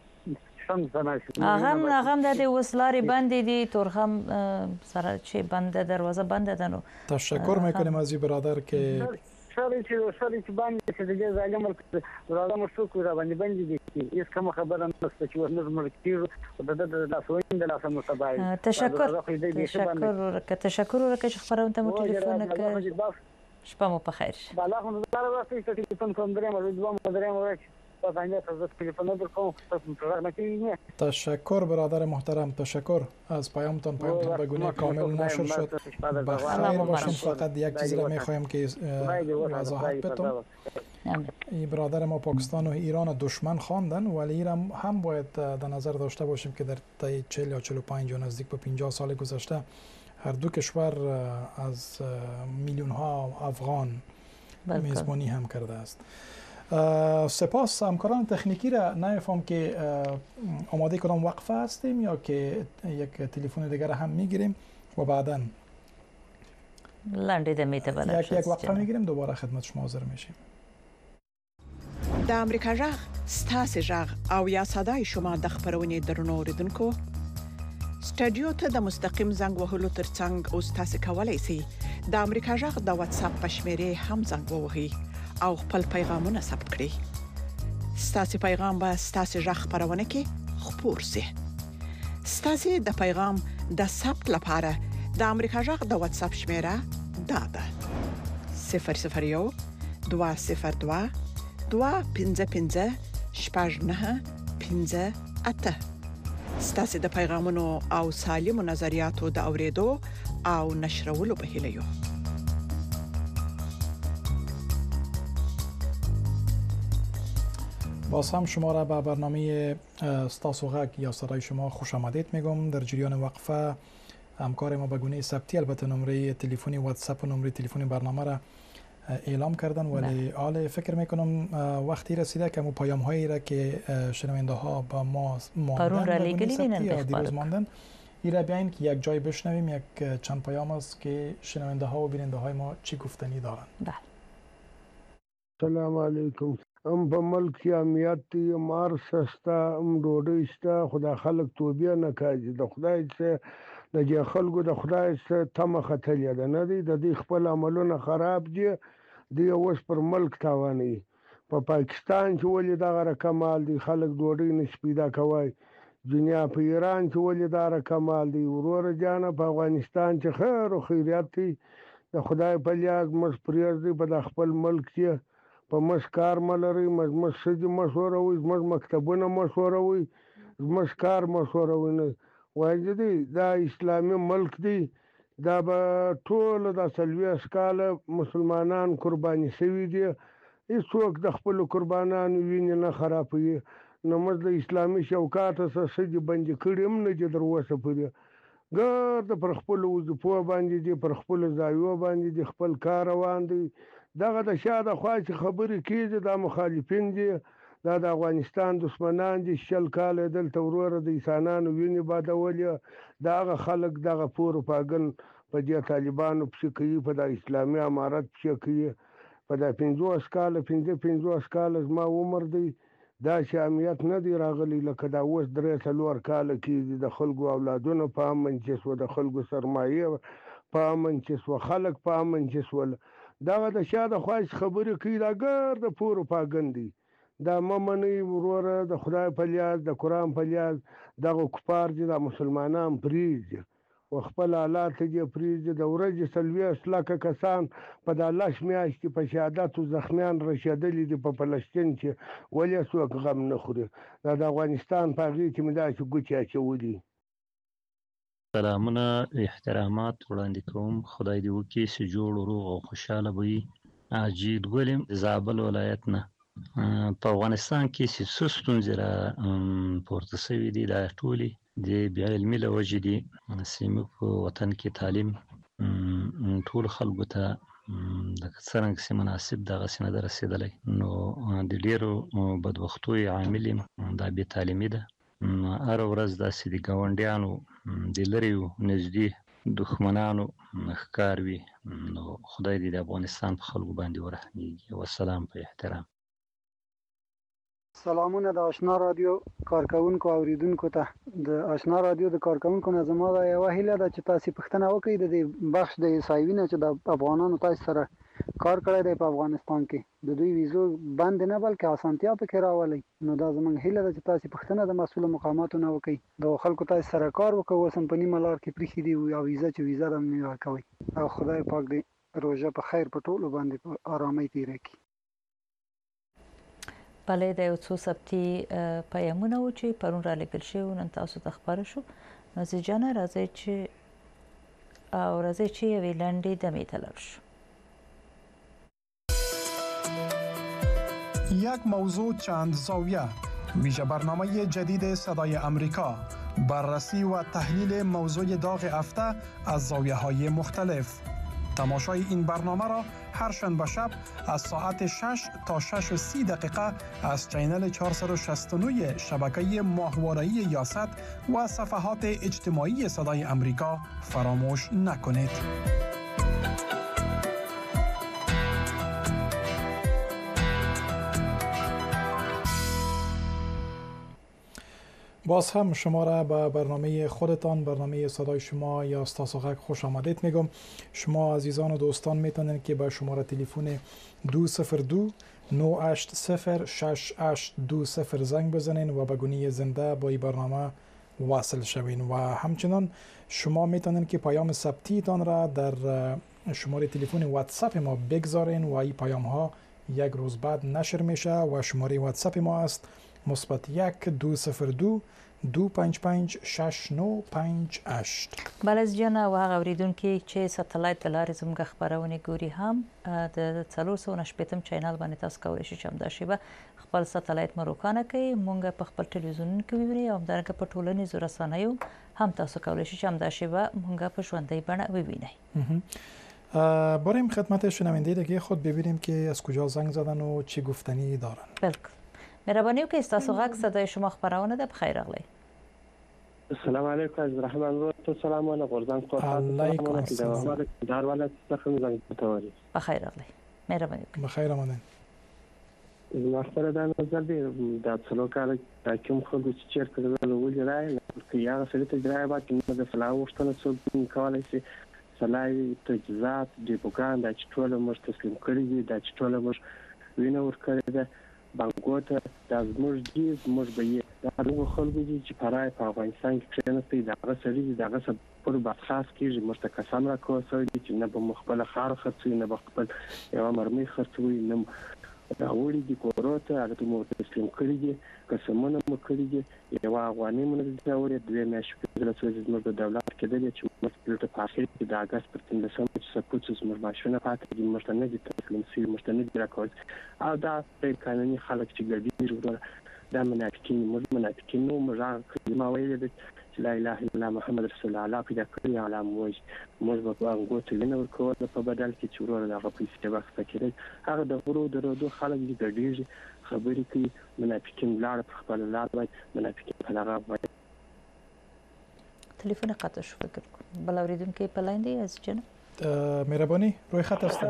[SPEAKER 2] هغه د وسلاري بندې دي تورخم سره چې بنده دروازه بنده ده نو
[SPEAKER 3] تشکر میکنیم از برادر که
[SPEAKER 6] سړی چې باندې چې د ظالم راځم شو کو را باندې دي هیڅ کوم خبره نشته چې ورنه مرکتیر او د لاسوین د لاسه متبای
[SPEAKER 2] تشکر ورکه چې خبرونه مو ټلیفون وکړ شپه مو په خیر
[SPEAKER 6] بالا خو زه راځم چې ټلیفون کوم درې مې دوه مدرې مې
[SPEAKER 3] تشکر برادر محترم تشکر از پیامتان به گونه کامل نشر شد بخیر باشین فقط یک چیز را میخوایم که وضاحت بدم این برادر ما پاکستان و ایران دشمن خواندن ولی هم باید در نظر داشته باشیم که در طی 40 یا 45 یا نزدیک به 50 سال گذشته هر دو کشور از میلیون ها افغان میزبانی هم کرده است. سپاس همکاران تکنیکی را نمیفهم که آماده کدام وقفه هستیم یا که یک تلفن دیگر هم میگیریم و بعدا
[SPEAKER 2] لاندې د میته بلل
[SPEAKER 3] یک وقفه میگیریم دوباره خدمت شما حاضر میشیم.
[SPEAKER 7] د امریکا جغ ستاسو جغ او یا صداي شما د خبرونې درنو اوریدونکو سټډیو ته د مستقیم زنګ وهلو ترڅنګ او تاسو کولای شئ د امریکا جغ د واتس اپ په شمیرې هم زنګ ووهئ او خپل پیغامونه ثبت کړئ. ستاسو پیغام به ستاسو ژغ خبرونه کې خپور شي. ستاسو د پیغام د ثبت لپاره د امریکا جغ د واتس اپ شمیره دا ده 001 202 255 شپږ 58. ستاسو د پیغامونو او سالمو نظریاتو د اوریدو او نشرولو په هیله یو.
[SPEAKER 3] باز هم شما را به برنامه ستاسو غږ یا صدای شما خوش آمدید میگم. در جریان وقفه همکار ما به گونه ثبتی البته نمره تلفنی واتساپ و نمره تلفنی برنامه را اعلام کردن ولی حال فکر میکنم وقتی رسیده که مو پیام هایی را که شنونده ها با ما ماندن ایرا بیاین که یک جای بشنویم یک چند پیام است که شنونده ها و بیننده های ما چی گفتنی دارن.
[SPEAKER 8] سلام علیکم. په ملک کې امنیت دی مار سستا ډوډۍ شته خدای خلک توبه نه کوي د خدای څخه د خلکو د خدای څخه تمه ختلې ده نه دی د دې خپل عملونه خراب دي دی اوس پر ملک تاواني په پاکستان چې ولې دا غره کمال دی خلک ډوډۍ نشي پیدا کوي دنیا په ایران چې ولې دا کمال دی ورور جان په افغانستان چې خیر او خیریت دی د خدای په لیاز مس پریز دی په خپل ملک کې په مسکار ملري مسجد مشوره وي مکتبونه مشوره وي مسکار مشوره وي نه وایي دی دا اسلامي ملک دی دا به ټول د سلوي اسکاله مسلمانان قرباني شوي دي هیڅوک د خپل قربانانو وینې نه خرابوي نو موږ د اسلامي شوکات سره سړي باندې کړم نه چې دروسه پوری ګرد پر خپل وظیفو باندې دي پر خپل ځایو باندې دي خپل کار روان دي دغه د شاده خوا چې خبرې کیږي د مخالفین دي دا د افغانستان دشمنان دي شل کال دلته ورور د انسانانو ویني بادولې دغه خلک دغه پور پاګن په دې طالبانو په کوي په د اسلامي امارت په کوي په د 50 کال ما عمر دی دا چې امنیت نه دی راغلی لکه دا اوس 3-4 کال کې د خلکو اولادونو په امن چې سو د خلکو سرمایه په امن چې سو خلک په امن چې سول دغه د شاده خواش خبرې کوي دا ګر د پروپاګاندا دا ممنی وروره د خدای په لیاز د قران په لیاز دغه کفار دي د مسلمانان پریز او خپل حالات دي پریز د ورځې سلوي اسلاکه کسان په د الله شمیاش کې په شهادت او زخمیان رشیدلې دي په فلسطین کې ولې څوک غم نه خوري دا د افغانستان په غي کې مدا چې ګوچا چولي
[SPEAKER 9] سلامونه احترامات وړاندې کوم خدای دې وکړي چې جوړ روغ او خوشاله وي اجید ګولم زابل ولایت نه په افغانستان کې چې ستونزې را پورته شوي دي دا ټولې د بیا علمي له وجې دي چې موږ په وطن کې تعلیم ټول خلکو ته د څرنګه چې مناسب دغسې نه ده رسېدلی نو د ډېرو بدبختیو عامل دا بې تعلیمي ده هر ورځ داسې د ګاونډیانو د لرې نږدې دښمنانو ښکار وي نو خدای دې د افغانستان په خلکو باندې ورحمېږي والسلام په احترام
[SPEAKER 10] سلامونه د آشنا رادیو کارکونکو اوریدونکو ته د آشنا رادیو د کارکونکو نه زما دا یو هیله ده چې تاسو پښتنه وکړئ د دې بخش د عیسایوینه چې د افغانانو تاسو سره کار کړی دی په افغانستان کې د دوی ویزو بند نه بلکې اسانتیا پکې راولي نو دا زموږ هیله ده چې تاسو پښتنه د مسؤل مقاماتو نه وکړئ د خلکو تاسو سره کار وکړو سم په نیمه لار کې پریخي دی او ویزا هم نه ورکوي او خدای پاک دې روزه په خیر په ټولو باندې په آرامۍ تیر کړي
[SPEAKER 2] بله د یو څو ثبتي پیغامونه و چې پرون را لیږل شوي نن تاسو ته خپاره شو نازیه جانه راځئ چې یوې لنډې دمې ته لاړ شو
[SPEAKER 3] یک موضوع چند زاویه ویژه برنامه جدید صدای آمریکا بررسی و تحلیل موضوع داغ هفته از زاویه‌های مختلف تماشای این برنامه را هر شنبه شب از ساعت 6 تا 6:30 دقیقه از چینل 469 شبکه ماهواره‌ای یاست و صفحات اجتماعی صدای آمریکا فراموش نکنید. باز هم شما را به برنامه خودتان برنامه صدای شما یا استاسوغک خوش آمدید میگم. شما عزیزان و دوستان میتونید که به شماره تلفن 202 980 6820 زنگ بزنین و به گونه زنده با این برنامه واصل شوین و همچنان شما میتونید که پیام ثبتی تان را در شماره تلفن واتساپ ما بگذارین و این پیام ها یک روز بعد نشر میشه و شماره واتساپ ما است مثبت 1202 255 6958.
[SPEAKER 2] بله جان او هغه اوریدونکو چې ساتلایت د لارې زموږ خبرونه ګوري هم د 480 چینل باندې تاسو کولی شئ چې همدا شیبه خپل ساتلایت مروکانه کوي مونږ په خپل ټلویزیون کې ویني او همدارنګه په ټولنیزو رسنیو هم تاسو کولی شئ چې همدا شیبه مونږ په ژوندۍ بڼه وبینئ.
[SPEAKER 3] بریم خدمت شنونده دیگه خود ببینیم که از کجا زنگ زدن و چی گفتنی دارن.
[SPEAKER 2] بالکل. مهربانی وکړئ ستاسو غږ صدای شما خبرونه ده بخیر راغلی.
[SPEAKER 6] السلام علیکم از رحمان رو تو سلامونه غرزان خو
[SPEAKER 3] علیکم السلام
[SPEAKER 6] دار ولایت څخه زنګ تاسو
[SPEAKER 2] بخیر راغلی. مهربانی وکړئ.
[SPEAKER 3] بخیر آمدین.
[SPEAKER 6] ماستر دا نظر دی د څلو کال کوم خلک چې چیرته ولې راي چې یا سره ته درای با چې د فلاو وشتنه څو کولای شي سلای تجهیزات د بوګان د چټول مر تسلیم کړی دي د چټول مر وینه ور کړی ده بانګوته د زموږ دي زموږ به دا هغه خلکو دي چې پرای په افغانستان کې کېناستي دغه سړي دغه پر بخاص کېږي مرتکسم را کوسوي چې نه به مخبل خار خرڅوي نه به خپل یو مرمي خرڅوي نه دا وړي د کوروته هغه مو تسلیم کړی دي قسمونه مو کړی دي یو افغاني مونږ د اوري د میاشتې د رسول زموږ د دولت کې د چې مسؤلیت په اخر کې د اگست پر 13 چې سپوت زموږ ماشونه پاتې دي مرتنه دي تسلیم سي مرتنه دي راکوي او دا په قانوني خلک چې ګډي جوړ دا منافقین منافقین نو مرغ ما ویل دي لا اله الا الله محمد رسول الله پیدا کړی علامه موږ په انګوت لنه ورکول په بدل کې چورور دغه پیسې وخت کېږي هغه د غرو درو خلک دي ګډي خبرې کوي منافقین لار په خپل لار باندې منافقین په لار باندې
[SPEAKER 2] تلفن قطع شو فکر کنم بل اوریدونکو په لاین دی از جناب
[SPEAKER 3] مهربانی روی خط هستید.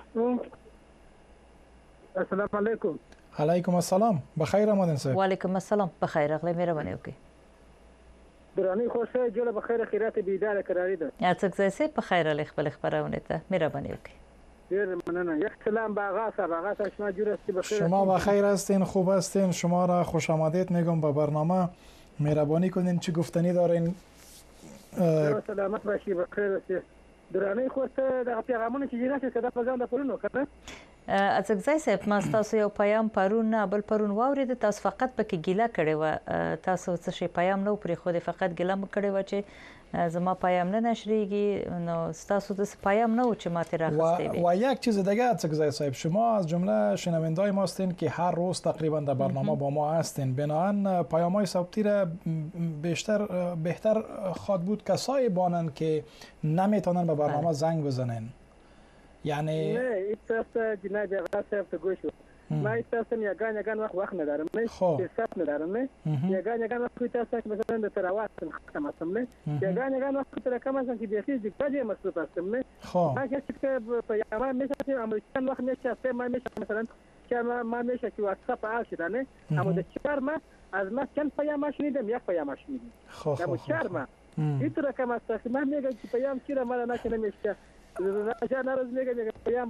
[SPEAKER 6] السلام علیکم.
[SPEAKER 3] علیکم السلام بخیر آمدین صاحب.
[SPEAKER 2] و علیکم السلام بخیر اغلی مهربانی وکړئ.
[SPEAKER 6] درانه خوشا جوړه به خیر خیرات بیدار قراری ده.
[SPEAKER 2] اڅکزای سه په خیر علی خپل خبرونه ته مهربانی وکړئ.
[SPEAKER 6] ډیر مننه. یک سلام به آقا صاحب. آقا صاحب شما جور هستی بخیر؟
[SPEAKER 3] شما بخیر هستین، خوب هستین. شما را خوش آمدید میگم به برنامه. مهربانی کنین چی گفتنی دارین؟
[SPEAKER 6] سلامت باشی بخیر هستی. درانه خوشا د پیغامونه چې جناسه کده په ځان د پرونو کنه.
[SPEAKER 2] اڅکزای صاحب ما تاسو یو پیام پرون نه بل پرون واورید تاسو فقط پکې ګیله کړې و تاسو څه شي پیام نو پرې خو فقط ګیله م کړې و چې زما پیام نه نشریږي نو تاسو د پیام نه و چې ماته راخسته
[SPEAKER 3] و یک چیز دیگه اڅکزای صاحب شما از جمله شنوندای ما هستین که هر روز تقریبا در برنامه با ما هستین بنابراین پیام‌های صوتی را بهتر خواد بود کسایی بانن که نمیتونن به برنامه زنگ بزنن یعنی
[SPEAKER 6] نه ایتاسا جناب آقا صاحب ته گوشو ما ایتاسا یگان وقت ندارم نه حساب ندارم نه یگان وقت ایتاسا که مثلا در تراوات ختم هستم نه یگان وقت تر کم از که بیشتر دیگه مصروف هستم نه ما که پیام میشه امریکن وقت میشه سه ما میشه مثلا که ما میشه که واتساپ آشیده نه اما در چهار ما از ما چند پیام شنیدم یک پیام شنیدم اما چهار ما ایتر کم است که ما میگم که پیام چیره ما نکنه میشه جان روز میگه پیام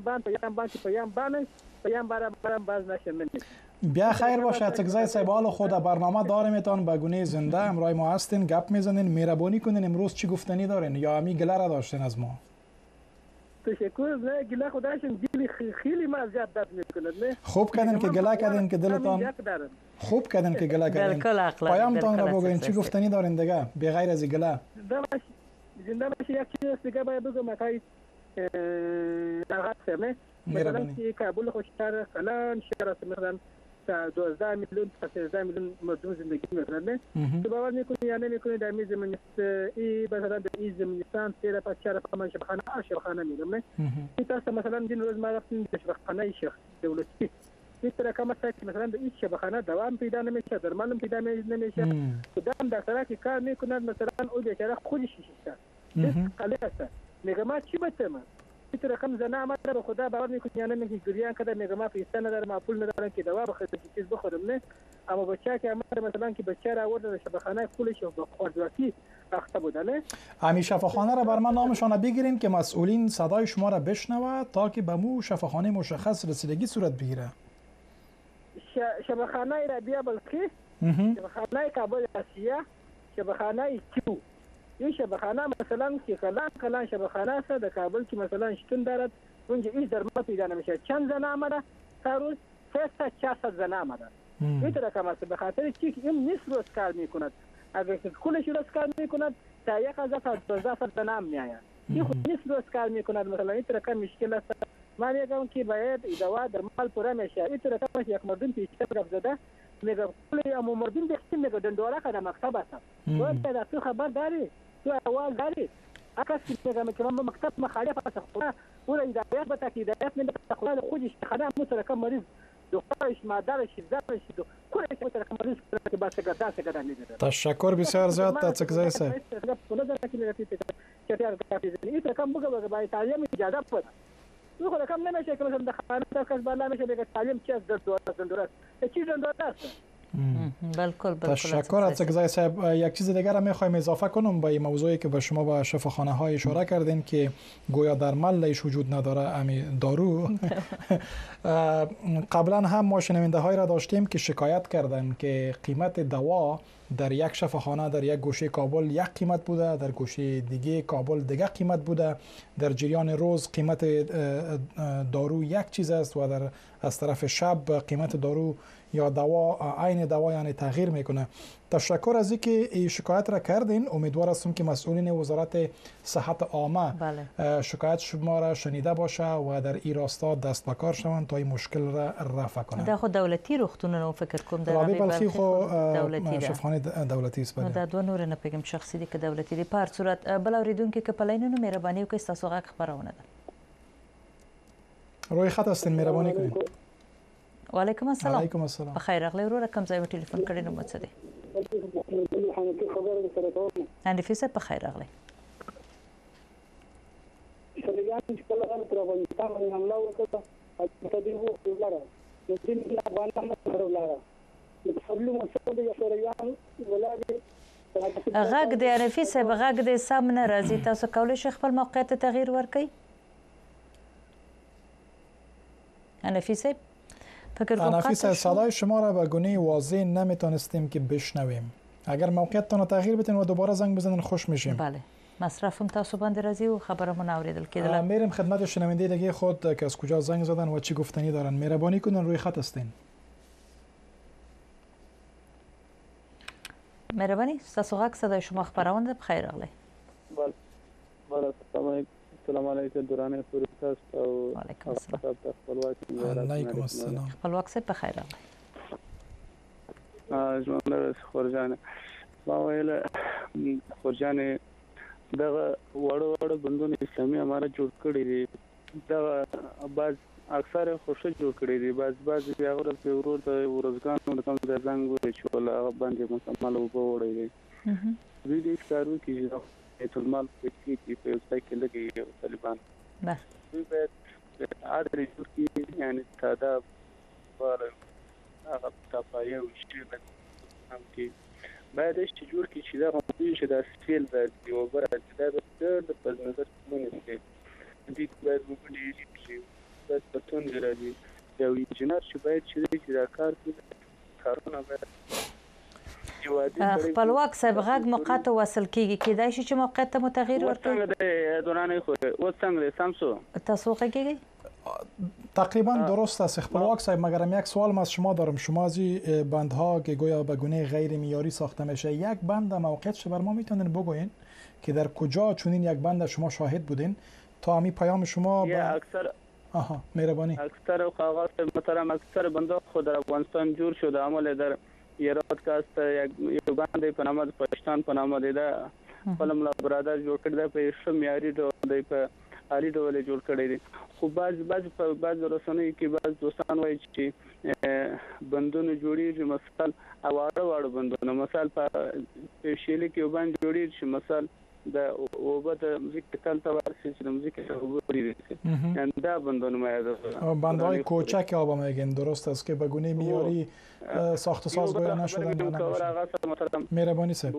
[SPEAKER 6] بان باز نشه من
[SPEAKER 3] بیا خیر باشه اڅکزای صاحب حال خود برنامه دارمیتون به گونه زنده امروز ما هستین گپ میزنین مهربانی کنین امروز چی گفتنی دارین یا امی گله را داشتین از ما
[SPEAKER 6] تشکر نه گله خدایشون دلی خیلی ما زیاد درد میکنه نه
[SPEAKER 3] خوب کردین که گله کردین که دلتون خوب کردین که گله کردین پیامتون را بگوین چی گفتنی دارین دیگه به غیر از گله
[SPEAKER 6] زنده باشی یک چیز دیگه باید بگم اکای در سمه مثلا که کابل خوشتر کلان شهر است مثلا 12 میلیون تا 13 میلیون مردم زندگی میکنند تو باور میکنی یا نمیکنی در میز زمینستان ای مثلا در این زمینستان سیر پس شهر فهمان شبخانه میگم نه این تاسو مثلا دین روز ما رفتیم شبخانه شیخ دولتی این طرح کم است که مثلا در این شبخانه دوام پیدا نمیشه درمان پیدا نمیشه کدام دکترها که کار میکنند مثلا او بیچاره خودش شیشه قلیه است میگم ما چی بتم این رقم زنا ما به خدا باور میکنی یا نمیکنی گریان کده میگم ما پیسه ندارم ما پول ندارم که دوا بخرم چیز بخورم نه اما بچه که مثلا که بچه را آورد شفاخانه پولش رو خوردواتی اخته بوده نه
[SPEAKER 3] همین شفاخانه را بر من نامشان بگیرین که مسئولین صدای شما را بشنوه تا که به مو شفاخانه مشخص رسیدگی صورت بگیره
[SPEAKER 6] شفاخانه ربیع بلخی شفاخانه کابل آسیا شفاخانه کیو این شبخانه مثلا که کلان شبخانه است در کابل که مثلا شتون دارد اونجا هیچ درمان پیدا نمیشه چند زن آمده تا روز 300-400 زن آمده این طرح کم است به خاطر چی که این نیست روز کار میکند اگر کلش روز کار میکند تا 1000 تا 1200 زن هم میآید این خود نیست روز کار میکند مثلا این طرح کم مشکل است من میگم که باید دوا درمان پورا میشه این طرح کم یک مردم پیشتر رفت زده میگم کلی امو مردم داشتیم میگم دندوره که در مکتب است باید در تو خبر داری تو اول داری اکس میگم که من مکتب مخالف است خدا اون هدایت بده که هدایت نمیده خدا خودش خدا مترکم مریض دخترش مادرش زنش کلش مترکم مریض که بس گدا میده
[SPEAKER 3] تشکر بسیار زیاد اڅکزای صاحب
[SPEAKER 6] این رقم بگو باید تعلیم اجازه بده تو خدا کم نمیشه که مثلا خانه کس بالا میشه بگه تعلیم چی است دندورست چی دندورست است
[SPEAKER 2] بالکل
[SPEAKER 3] تشکر اڅکزای صاحب یک چیز دیگر را میخوایم اضافه کنم به این موضوعی که به شما به شفاخانه های اشاره کردین که گویا در ملش وجود نداره امی دارو قبلا هم ما شنونده های را داشتیم که شکایت کردن که قیمت دوا در یک شفاخانه در یک گوشه کابل یک قیمت بوده در گوشه دیگه کابل دیگه قیمت بوده در جریان روز قیمت دارو یک چیز است و در از طرف شب قیمت دارو یا دوا عین دوا یعنی تغییر میکنه تشکر از اینکه این شکایت را کردین امیدوار هستم که مسئولین وزارت صحت عامه شکایت شما را شنیده باشه و در این راستا دست به کار شوند تا این مشکل را رفع کنند
[SPEAKER 2] دا خو دولتی روغتونونه فکر کوم
[SPEAKER 3] در رابطه بلخی خو شفاخانه دولتی است
[SPEAKER 2] دا دوه نور نه پیګم شخصي دي که دولتي دي په صورت بل اوریدونکو کې پلاینونو مهرباني وکړئ تاسو غږ خبرونه ده
[SPEAKER 3] روی خط هستین مهرباني کړئ
[SPEAKER 2] وعلیکم السلام
[SPEAKER 3] علیکم السلام
[SPEAKER 2] بخیر اغلی ورو کوم ځای ټلیفون کړی نو مڅ دی نفیسه بخیر اغلی
[SPEAKER 4] شریان چې کله تر افغانستان باندې حمله وکړه په دې وخت ولاره د دې افغانانو سره ولاره د خپل مسعود یا شریان ولادي
[SPEAKER 2] غږ د حنفي صاحب غږ د سم نه راځي. تاسو کولی شئ خپل موقعیت ته تغییر ورکړئ؟ حنفی صاحب
[SPEAKER 3] حنفی صاحب صدای شما را به گونه واضح نمیتونستیم که بشنویم. اگر موقعیتتان تغییر بدین و دوباره زنگ بزنین خوش میشیم.
[SPEAKER 2] بله مصرفم تاسو باندې راځي او خبرمون اوریدل کېدل.
[SPEAKER 3] میریم خدمت شنونده دیگه خود که از کجا زنگ زدن و چی گفتنی دارن. مهربانی کنین روی خط هستین.
[SPEAKER 2] مهربانی تاسو غږ صدای شما خبرونه بخیر راغلی.
[SPEAKER 6] بله السلام علیکم دورانه پروتست او
[SPEAKER 2] علیکم السلام.
[SPEAKER 3] علیکم السلام.
[SPEAKER 2] خپلواک صاحب بخیر راغلی.
[SPEAKER 6] ژوند خورجان ما ویل خورجان دغه وړو بندونه اسلامي امارت جوړ کړی دي. دغه بعض اکثر خوشو جوړ کړی دي. بعض بیا ورته ورور د ورزګانو د کوم ځای زنګ وي چې ولا باندې مکمل وګوري دي. دوی دې کارو کې بیت المال په کې په ځای کې لګي طالبان. دوی باید اړ لري چې یعنی تعداد ولا هغه صفایه او شی هم کې باید چې جوړ کې چې دا غوښتي چې دا سیل د یو بر د نظر مونږ دې باید وګورئ چې د پټون راځي یو انجنیر چې باید چې دا کار کوي کارونه باید
[SPEAKER 2] خپلواک صاحب غږ مقاطع وصل کیږي کېدای شي چې موقعیت ته متغیر ورکړي.
[SPEAKER 6] دورانه خو او څنګه سامسو
[SPEAKER 2] تاسو غږیږئ؟
[SPEAKER 3] تقریبا درست است خپلواک صاحب، مگر یک سوال از شما دارم. شما از این بندها که گویا به گونه غیر معیاری ساخته میشه، یک بند موقعیتش بر ما میتونین بگوین که در کجا چنین یک بند شما شاهد بودین تا همین پیام شما
[SPEAKER 6] اکثر
[SPEAKER 3] مهربانی
[SPEAKER 6] اکثر کاغذ محترم اکثر بنده خود در افغانستان جور شده عمل در ایراد کاست یک بند په نامه پاکستان په نامه ده فلم لا برادر جوړ کړی ده په شم معیاري ډول په عالی ډول جوړ کړی دي. خو بعض رسنۍ کې بعض دوستان وایي چې بندونه جوړیږي مثال اواړه بندونه مثال په شیلې کې وبند جوړیږي مثال د وبد موزیک تل توارسی چې موزیک وګوري یعنی دا بندونه ما
[SPEAKER 3] بندهای کوچک آب میگن. درست است که به گونه معیاری ساخت ساز گویا نشدن. مهربانی صاحب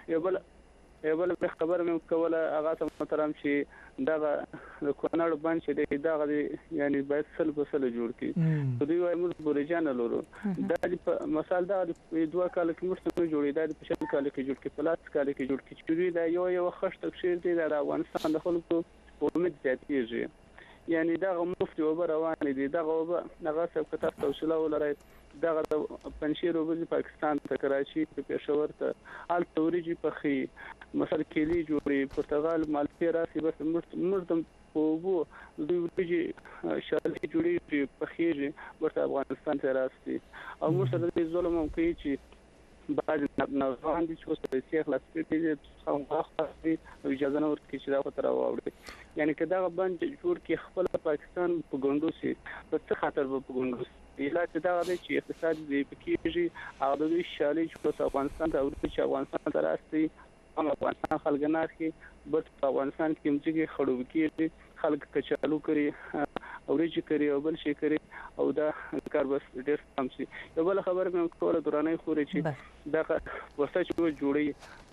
[SPEAKER 6] یو بل خبر مې کوله هغه محترم چې دغه کونړ بند چې دغه یعنی باید سل جوړ کی دوی وايي موږ بورجان لورو دا مثال دا دوه کال کې موږ جوړې دا په شل کال کې جوړ کی پلاس کال کې جوړ کی چې دا یو خښت شیر دی د افغانستان د خلکو امید زیاتېږي. یعنی دا مفت او روان دي دغه هغه څه کته توصله ولري دغه پنځیر وبځي پاکستان ته کراچي په پېښور ته ال توريجي پخي مثلا کلی جوړي پرتګال مالټي راسي بس مردم وبو دوی ورجي شالي جوړي پخيږي ورته افغانستان ته راسي او موږ سره د ظلم هم کوي چې بعض نوځوان دي چې اوس په سیاق لاس کې هم واخلي اجازه نه ورکړي چې دا خطر واوړي. یعنی که دا باندې جوړ کې خپل پاکستان په ګوندو سي په څه خاطر په ګوندو علاج دا غوډي چې اقتصاد دې پکېږي او د شالي چې په افغانستان ته ورته چې افغانستان ته راستي هم افغانستان خلګنار کې بت په افغانستان کې موږ خړوب کې خلک کچالو کوي اورېج کوي او بل شي کوي او دا کار بس ډېر کم شي. یو بل خبر مې کوله دورانه خوري چې دا پوسټ جوړي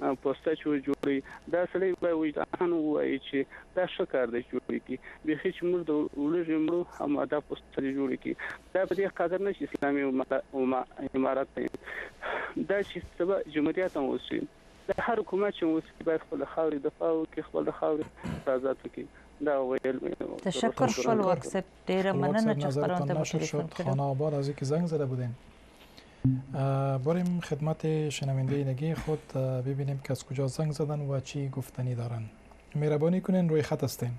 [SPEAKER 6] دا سړی به وځان وایي چې دا څه کار دی جوړي کی به هیڅ موږ د ولژمرو هم دا پوسټ جوړي کی دا په دې قدر نشي اسلامي امارات دا چې سبا جمهوریت هم اوسي د هر حکومت چې اوس باید خپل خاوري دفاع وکړي خپل خاوري آزاد وکړي. دا ویل
[SPEAKER 2] تشکر خپلواک صاحب ډیر مننه چې خبرونه ته
[SPEAKER 3] شد. خانه آباد از اینکه زنگ زده بودین. بریم خدمت شنونده دیگه خود ببینیم که از کجا زنگ زدن و چی گفتنی دارن. مهربانی کنین روی خط هستین.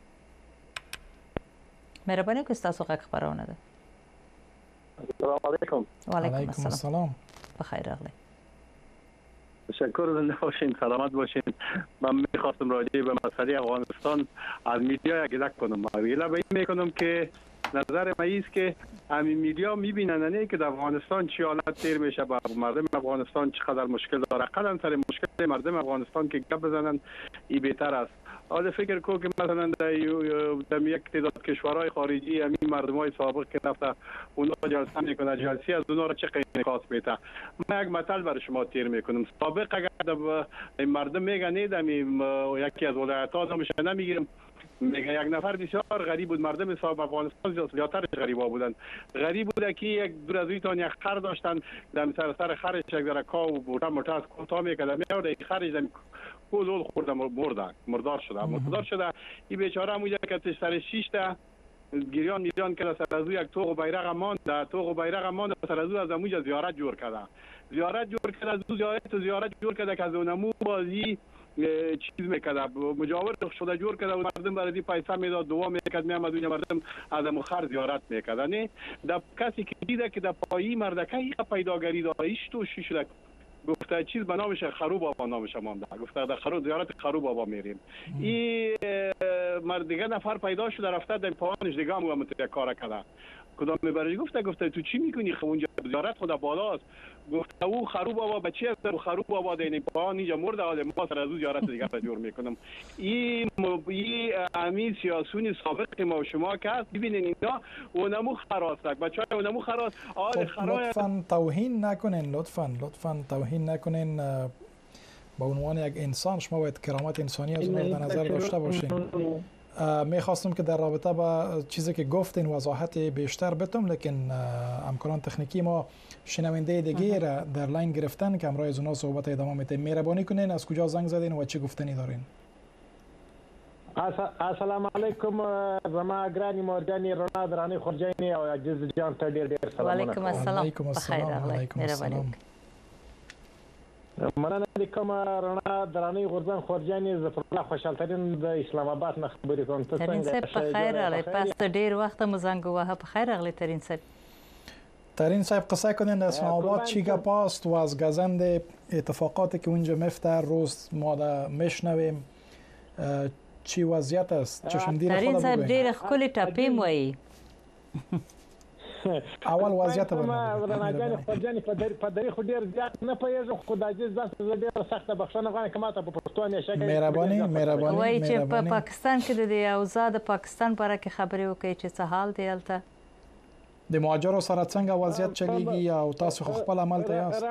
[SPEAKER 2] مهربانی که تاسو غږ خبرونه ده.
[SPEAKER 11] السلام علیکم.
[SPEAKER 2] و علیکم السلام. بخیر راغلی.
[SPEAKER 11] تشکر زنده باشین، سلامت باشین. من میخواستم راجع به مسئله افغانستان از میدیا گلک کنم. ویلا به این میکنم که نظر من است که همین میدیا میبینن که در افغانستان چی حالت تیر میشه، با مردم افغانستان چقدر مشکل داره. قدم سر مشکل مردم افغانستان که گپ بزنن این بهتر است. حالا فکر کو که مثلا در یک تعداد کشورهای خارجی همین مردمای سابق که رفته اونا جلسه میکنه، جلسه از اونا را چه قیمت میده. من یک مثال برای شما تیر میکنم. سابق اگر مردم میگن یکی از ولایت‌ها نامش نمیگیرم، میگه یک نفر بسیار غریب بود. مردم صاحب افغانستان زیادتر غریبا بودن. غریب بود که یک دور از ایتان یک خر داشتن، در سر خرش یک ذره کاو بوده موتا از کوتا میکرد، میاد خرش دم کول خورد مردار شده. این بیچاره موجه که سر 6 تا گریان که سر از یک توغ و بیرق ماند سر از از موجه زیارت جور کرده که از اونمو بازی چیز میکرد، مجاور شده جور کرده و مردم برای پیسه میداد، دعا میکرد، میامد اونجا مردم آدم خر زیارت میکرد. نه در کسی که دیده که در پایی مردکه یک پیداگری داره ایش تو شی شده، گفته چیز به نامش خروب بابا نامش مانده، گفته در خروب زیارت خروب بابا میریم. این مرد دیگه نفر پیدا شده رفته در پایانش دیگه هم یک کار کرده. کدام میبرش گفته تو چی میکنی؟ خب اونجا زیارت خدا بالاست. گفته او خروب بابا بچه است، او خروب بابا دینی پایان اینجا مرده آده ما سر از او زیارت دیگه جور میکنم. این امی سیاسون سابق ما و شما که هست ببینین اینا اونمو خراست بچه های اونمو خراست
[SPEAKER 3] لطفا توهین نکنین با عنوان یک انسان شما باید کرامت انسانی از اون در نظر داشته باشین. میخواستم که در رابطه با چیزی که گفتین وضاحت بیشتر بتم، لیکن همکاران تکنیکی ما شنونده دیگه را در لاین گرفتن که همراه از اونا صحبت ادامه میتیم. مهربانی کنین از کجا زنگ زدین و چی گفتنی دارین؟
[SPEAKER 12] السلام علیکم زما ګرانی مورګانی رڼا درانه خورجانی او عزیز جان ته ډیر سلامونه.
[SPEAKER 2] وعلیکم السلام. بخیر راغلی. مهرباني.
[SPEAKER 12] مننه کوم رڼا درانه غورځن خورجانی ظفر الله خوشحالترین د اسلام آباد نه خبرې کوم. ته څنګه؟
[SPEAKER 2] په خیر راغلی. پس ډیر وخت مو زنګ وهه. په خیر راغلی
[SPEAKER 3] ترین صاحب قصه کنین در اسلام آباد چی گپ است و از گزند اتفاقاتی که اونجا میفته روز ما میشنویم چی وضعیت است؟ چشمگیر خود بگوین.
[SPEAKER 2] ترین صاحب ډیر ښکلي ټپې وایي.
[SPEAKER 3] اول وضعیت
[SPEAKER 12] رڼاګانې خورجانې په دری خو ډیر زیات نه پوهېږم، خو د عزیز ځان څخه ډېره سخته بخښنه غواړم که ماته په پښتو همیشه
[SPEAKER 3] مهرباني
[SPEAKER 2] وایي چې په پاکستان کې د اوضاع د پاکستان په اړه کې خبرې وکړي چې څه حال دی هلته.
[SPEAKER 3] د مهاجرو سره څنګه وضعیت چلیږي او تاسو خپل عمل ته یاست؟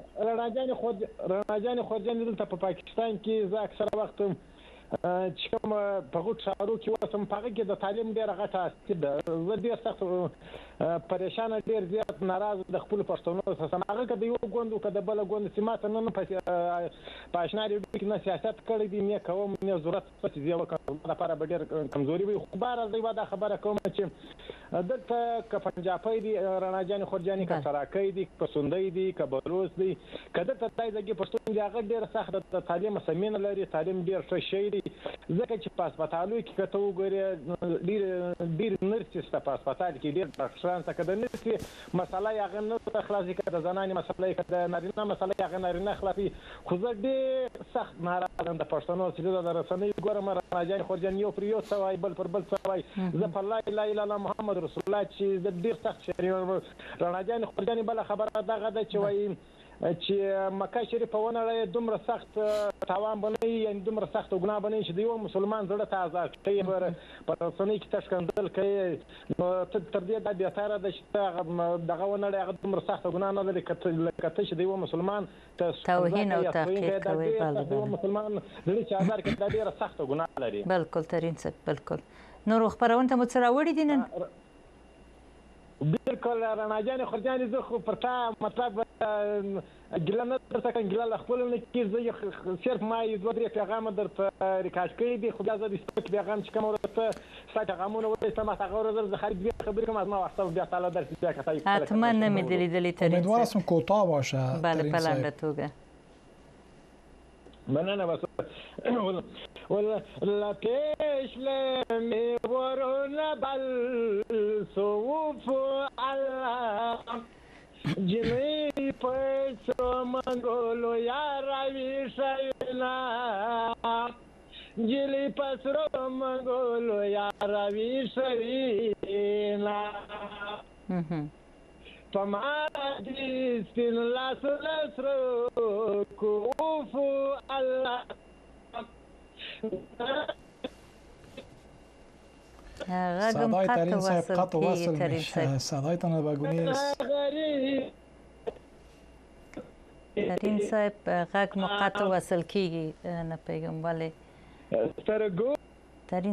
[SPEAKER 12] رڼاګانې خورجانې دلته په پاکستان کې زه اکثره وخت چې کوم په غوټ ښارو کې اوسم په هغه کې د تعلیم ډېره غټه هستي ده. زه ډېر سخت پریشانه ډېر زیات ناراضه د خپلو پښتنو څخه. هغه که د یو ګوند که د بله ګوند چې ماته نه په اشنا ریډیو کې نه سیاست کړی دی نه کوم نه ضرورت چې زه وکړم لپاره به ډېر کمزوري وي. خو بهر از دا خبره کوم چې دلته که پنجابی دي رڼاګانې خورجانې که سراکۍ دي که سوندۍ دي که بلوچ دي که دلته دای ځای پښتون دي هغه ډېر سخت د تعلیم سمینه لري. تعلیم ډېر ښه شی دی ځکه چې په هسپتالو کې که ته وګورې ډېر نرسې شته په هسپتال کې ډېر ډاکټران شته. که د نرسې مسله یې هغه نه خلاصي، که د زنانې مسله یې که د نارینه مسله یې هغه نارینه خلاصي. خو زه ډېر سخت ناراضه یم د پښتنو چې د رسنیو ګورم رڼاګانې خورجانې یو پر یو څه وایي بل پر بل څه وایي. زه په لا اله الا الله محمد رسول الله چې ډېر سخت شری رڼاګانې خورجانې بله خبره دغه ده چې وایي چې مکه شریفه ونړی دومره سخت تاوان بنوي، یعنې دومره سخت ګناه بنوي چې د یو مسلمان زړه ته آزاد کوي، په رسنۍ کې تشکندل کوي. نو تر دې دا بهتره ده چې دغه ونړی هغه دومره سخت ګناه نه لري لکه ته چې د یو مسلمان
[SPEAKER 2] توهین او تحقیر کوي.
[SPEAKER 12] د یو مسلمان زړه چې آزاد کړي دا ډېره سخته ګناه لري.
[SPEAKER 2] بالکل ترین صاحب بالکل. نور خبرونه ته مو څه راوړي دي نن؟
[SPEAKER 12] بالکل رڼاګانې خورجانې زه خو پر تا مطلب ګیله نه درته کوم، ګیله له خپلو نه کېږي. زه صرف ما یې 2-3 پیغامه درته ریکارډ کړي دي، خو بیا زه د سپک پیغام چې کوم ورته ستا پیغامونه وایستم هغه ورځ زه خارج بیا خبرې کوم از ما واتساپ بیا تعالی درس بیا که
[SPEAKER 2] حتما نمی دلیدلی ترین صاحب.
[SPEAKER 3] امیدوار هستم کوتاه باشه.
[SPEAKER 2] بله په لنډه توګه.
[SPEAKER 12] مننه بس ولا پیش لمی ورونه بل صوف الله جنی پیسو منگولو یا روی شینا جلی پسرو منگولو یا روی شینا فمادي سن لاسرو كوفو الله
[SPEAKER 3] صدای ترین صاحب قطع وصل میشه. صدایتان بگونی
[SPEAKER 2] ترین صاحب غږ مو قطع وصل کیږي، نه پیغام ولی ترین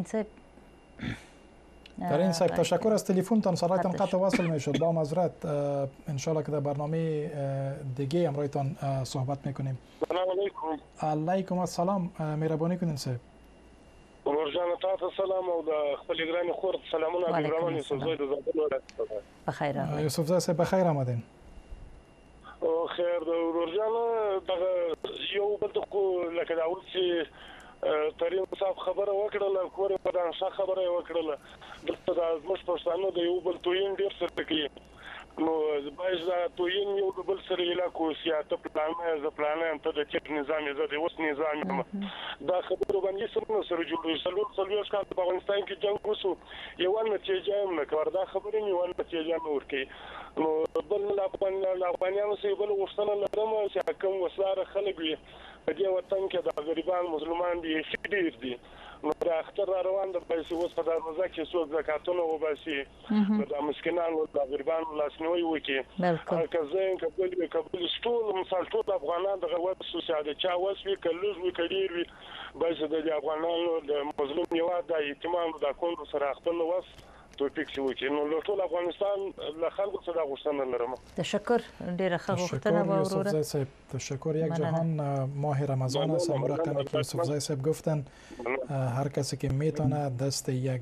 [SPEAKER 2] صاحب تشکر از تلفنتان. صدایتان قطع وصل میشد، با معذرت. ان شاء الله که در برنامه دیگه امرویتان صحبت میکنیم.
[SPEAKER 13] سلام علیکم.
[SPEAKER 3] علیکم السلام. مهربانی کنین صاحب.
[SPEAKER 13] ورجان تاسو سلام او د خپل ګران خور سلامونه ابراهیم یوسف زوی د زابل ولایت.
[SPEAKER 2] بخیر آمدید.
[SPEAKER 3] یوسف زوی صاحب بخیر آمدین.
[SPEAKER 13] او خیر د ورجان دغه یو بل کو لکه دا اول چې ترين صاحب خبره وکړه کور په دانسه خبره وکړه دلته د ازمش پښتانه د یو بل توین ډیر سره کوي نو باید دا توین یو بل سره علاقو سیاست پلان ته د چک نظام زده اوس نظام دا خبره باندې سره جوړ سلور کال په افغانستان کې جنگ وسو یو نتیجه هم نه کړ دا خبره یو نتیجه نه ورکړي نو بل افغانانو سره بل وښتنه لرم چې کوم وسلاره خلک وي په دې وطن کې د غریبان مسلمان دي ډیر دي نو د اختر روان د پیسې اوس په دروازه کې څوک زکاتونه وباسي د مسکینانو د غریبانو لاسنیوي وکړي که زه کابل ټول مثال ټول افغانان د غوړ سوسیاده چا وسوي کلوز وی کډیر وي باید د افغانانو د مظلوم یو د ایتمان د کول سره خپل وس توفیق شي وکړي نو له ټول افغانستان له خلکو سره غوښتنه لرم.
[SPEAKER 2] تشکر ډیره ښه غوښتنه و
[SPEAKER 3] یوسف زای صاحب. تشکر. یک جهان ماه رمضان است. هم رقمی که یوسف زای صاحب گفتن هر کسی که میتونه دست یک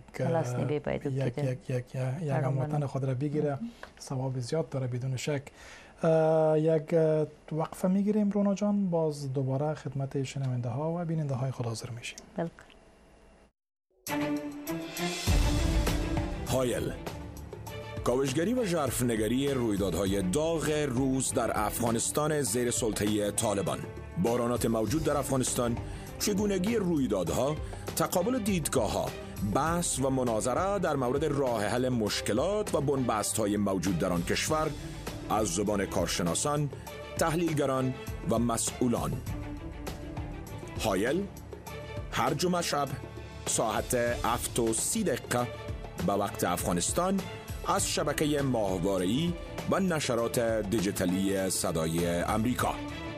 [SPEAKER 3] هموطن خود را بگیره ثواب زیاد داره بدون شک. یک وقفه میگیریم رونا جان، باز دوباره خدمت شنونده ها و بیننده های خود حاضر میشیم.
[SPEAKER 14] هایل، کاوشگری و ژرفنگری رویدادهای داغ روز در افغانستان زیر سلطه طالبان، بحرانات موجود در افغانستان، چگونگی رویدادها، تقابل دیدگاه‌ها، بحث و مناظره در مورد راه حل مشکلات و بنبست‌های موجود در آن کشور از زبان کارشناسان، تحلیلگران و مسئولان. هایل هر جمعه شب ساعت 7:30 به وقت افغانستان از شبکه ماهواره‌ای و نشرات دیجیتالی صدای امریکا.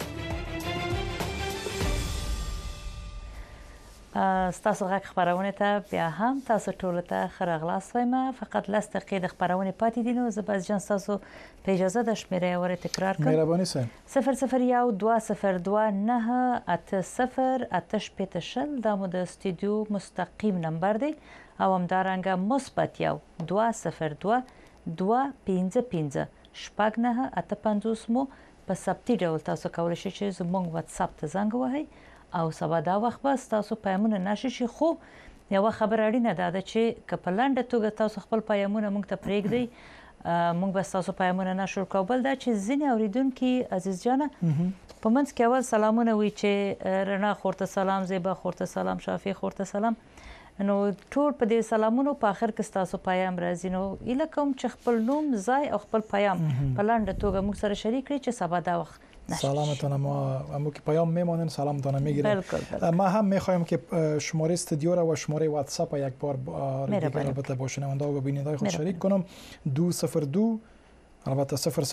[SPEAKER 2] ستاسو غږ خبرونه ته بیا هم تاسو ټول ته ښه راغلاست وایم. فقط لس دقیقې د خبرونه پاتې دي نو زه به جان تاسو په اجازه د شمیرې ور تکرار کوم.
[SPEAKER 3] مهرباني سه
[SPEAKER 2] 001-202-980-850 دا مو د استودیو مستقیم نمبر دی او همدارنګه مثبت 1-204-255-850 مو په ثبتي ډول تاسو کولی شئ چې زموږ واتس اپ ته زنګ ووهئ او سبا دا وخت به تاسو پیغامونه نشئ شي. خو یو خبر اړینه ده چې په لنډه توګه تاسو خپل پیغامونه موږ ته پرېږدئ، موږ به تاسو پیغامونه نشر کوو. بل دا چې ځینې اوریدونکي عزیز جانه په منځ کې اول سلامونه وي چې رڼا خورته سلام، زیبا خورته سلام، شافي خورته سلام، نو ټول په دې سلامونو په اخر کې تاسو پیغام راځي. نو اله کوم چې خپل نوم، ځای او خپل پیغام په لنډه توګه موږ سره شریک کړئ چې سبا دا وخت
[SPEAKER 3] سلامتون. ما امو که پیام میمونن سلامتون میگیریم. ما هم میخوایم که شماره استودیو را و شماره واتس اپ یک بار دیگه البته با شنونده و بیننده خود شریک کنم. 202 البته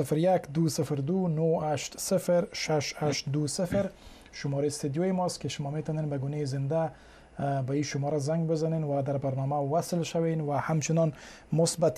[SPEAKER 3] 001-202-980-6820 شماره استودیوی ماست که شما میتونین به گونه زنده به این شماره زنگ بزنین و در برنامه وصل شوین و همچنان مثبت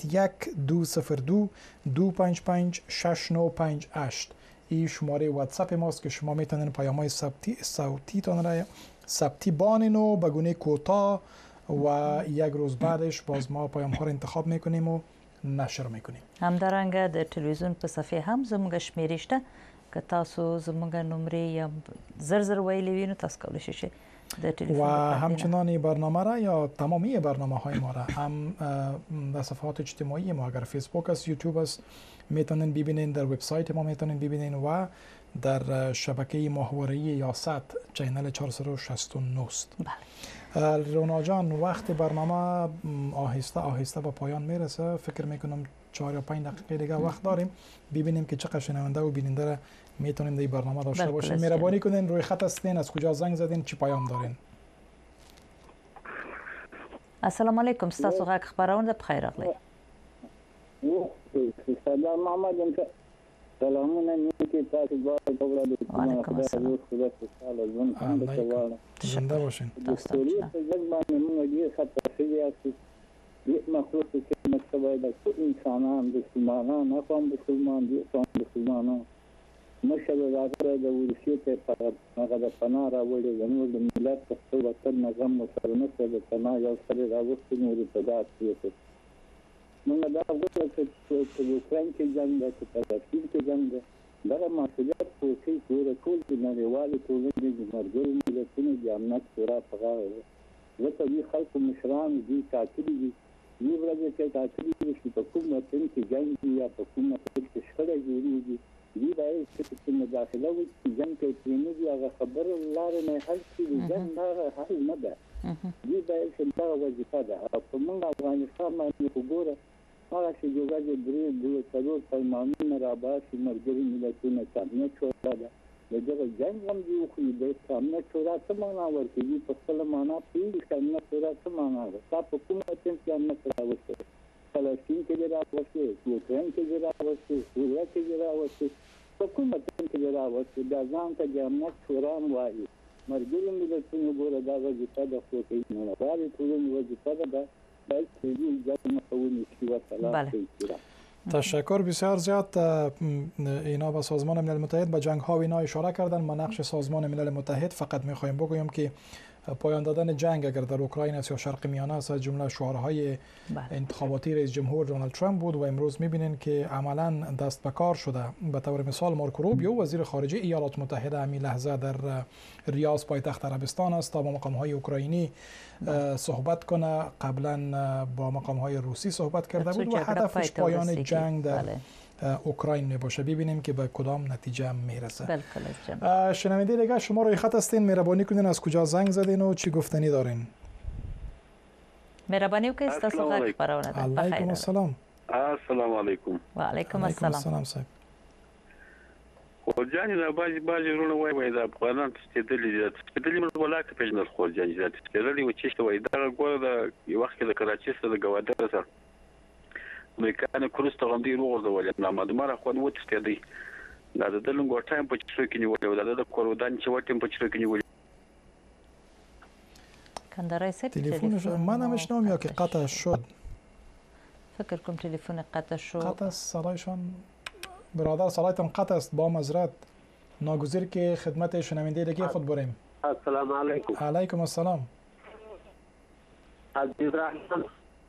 [SPEAKER 3] 1-202-255-6958 این شماره واتساپ ماست که شما میتونین پیام‌های صوتی تان را ثبتی بانین و به گونه کوتاه و یک روز بعدش باز ما پیام‌ها را انتخاب میکنیم و نشر میکنیم.
[SPEAKER 2] همدارنګه د تلویزیون په صفحه هم زموږ شمیرې شته که تاسو زموږ نمبر یا زر ویلی وینو تاسو کولی شئ
[SPEAKER 3] و همچنان این برنامه را یا تمامی برنامه های ما را هم در صفحات اجتماعی ما، اگر فیسبوک است، یوتیوب است، میتونین ببینین، در وبسایت ما میتونین ببینین و در شبکه ماهواره‌ای یاست چینل 469 است. رونا جان وقت برنامه آهسته آهسته به پایان میرسه. فکر میکنم 4 یا 5 دقیقه دیگه وقت داریم. ببینیم که چقدر شنونده و بیننده را میتونیم در برنامه داشته باشیم. مهربانی کنین روی خط هستین، از کجا زنگ زدین، چی پیام دارین؟
[SPEAKER 2] السلام علیکم ستاسو غږ خبرونه په خیر راغلی.
[SPEAKER 4] سلام محمد انت سلامونه نیکی تاسو باید اولاد
[SPEAKER 2] وعلیکم السلام.
[SPEAKER 3] زنده باشین.
[SPEAKER 4] تاسو ته باندې موږ دې خاطر سیاسي مخلوق کې مکتبه د انسانان د مسلمانان نه کوم مسلمان دي کوم مسلمانان مشهد راغره د ورسې ته هغه د پناه راوړي زموږ د ملت په خپل وطن نظم مسلمه سره د پناه یو سره راوستي نور په داس کې موږ دا وګورو چې په یوکرين کې جنگ د فلسطین کې جنگ دا مسؤلیت په کې ټول د نړیوالو ټولنې د مرګرو ملتونو د امنیت شورا په غاړه ده. ځکه دوی خلکو مشران دي ټاکلي دي یو ورځ کې ټاکلي دي چې په کوم وطن کې جنگ یا په کوم وطن کې شخړه جوړېږي دي باید چې مداخله وکړي جنگ کې نه دي هغه خبره لاره نه حل شي جنگ هغه حل نه ده دي باید چې دا وظیفه ده په موږ افغانستان باندې وګوره هغه چې جوړه د څلور فرمانونه راباسي مرګري ملتونه څنګه شورا ده دغه جنگ هم دی خو د څنګه شورا څه معنا ورکوي په خپل معنا پیږي څنګه شورا څه معنا ده تاسو کومه چې څنګه راوځي فلسطین کې راوځي یوکرين کې راوځي سوریه کې راوځي په کومه چې راوځي دا ځان ته جامعه شورا وایي مرګري ملتونه ګوره دا وظیفه ده خو کې نه راځي ټول وظیفه ده
[SPEAKER 3] تشکر بسیار زیاد. اینا به سازمان ملل متحد به جنگ ها و اینا اشاره کردن. ما نقش سازمان ملل متحد فقط میخوایم بگویم که پایان دادن جنگ اگر در اوکراین است یا شرق میانه است از جمله شعارهای انتخاباتی رئیس جمهور دونالد ترامپ بود و امروز میبینین که عملا دست به کار شده. به طور مثال مارکو روبیو وزیر خارجه ایالات متحده همین لحظه در ریاض پایتخت عربستان است تا با مقامهای اوکراینی صحبت کنه. قبلا با مقامهای روسی صحبت کرده بود و هدفش پایان جنگ در اوکراین میباشه. ببینیم که به کدام نتیجه میرسه. شنونده دیگه شما روی خط هستین، مهربانی کنین از کجا زنگ زدین و چی گفتنی دارین؟
[SPEAKER 2] مهربانی وکړئ تاسو غږ خبرونه ده.
[SPEAKER 3] علیکم السلام.
[SPEAKER 1] السلام علیکم.
[SPEAKER 2] وعلیکم السلام.
[SPEAKER 3] صاحب
[SPEAKER 1] خورجانی دا باجی رونه وای دا افغانان ستېدلې دي ستېدلې موږ ولاکه پیژنل خورجانی دا ستېدلې و چې وای دا ګور دا یو وخت د کراچۍ سره د ګوادر سره امریکانو کورسته غوندي وګورځول نه مدمر خو نو ستېدې دا د لنګو ټایم په چرو کې نیول دا د کورودان چې وټیم په چرو کې نیول
[SPEAKER 2] کندرای سر
[SPEAKER 3] تلفنش من نمیشنم یا که قطع شد.
[SPEAKER 2] فکر کنم تلفن قطع شد.
[SPEAKER 3] قطع صدایشان برادر صلایتان قطع است. با معذرت ناگزیر که خدمت شنونده دیگه خود بریم.
[SPEAKER 6] السلام علیکم.
[SPEAKER 3] علیکم السلام.
[SPEAKER 6] عزیز رحمان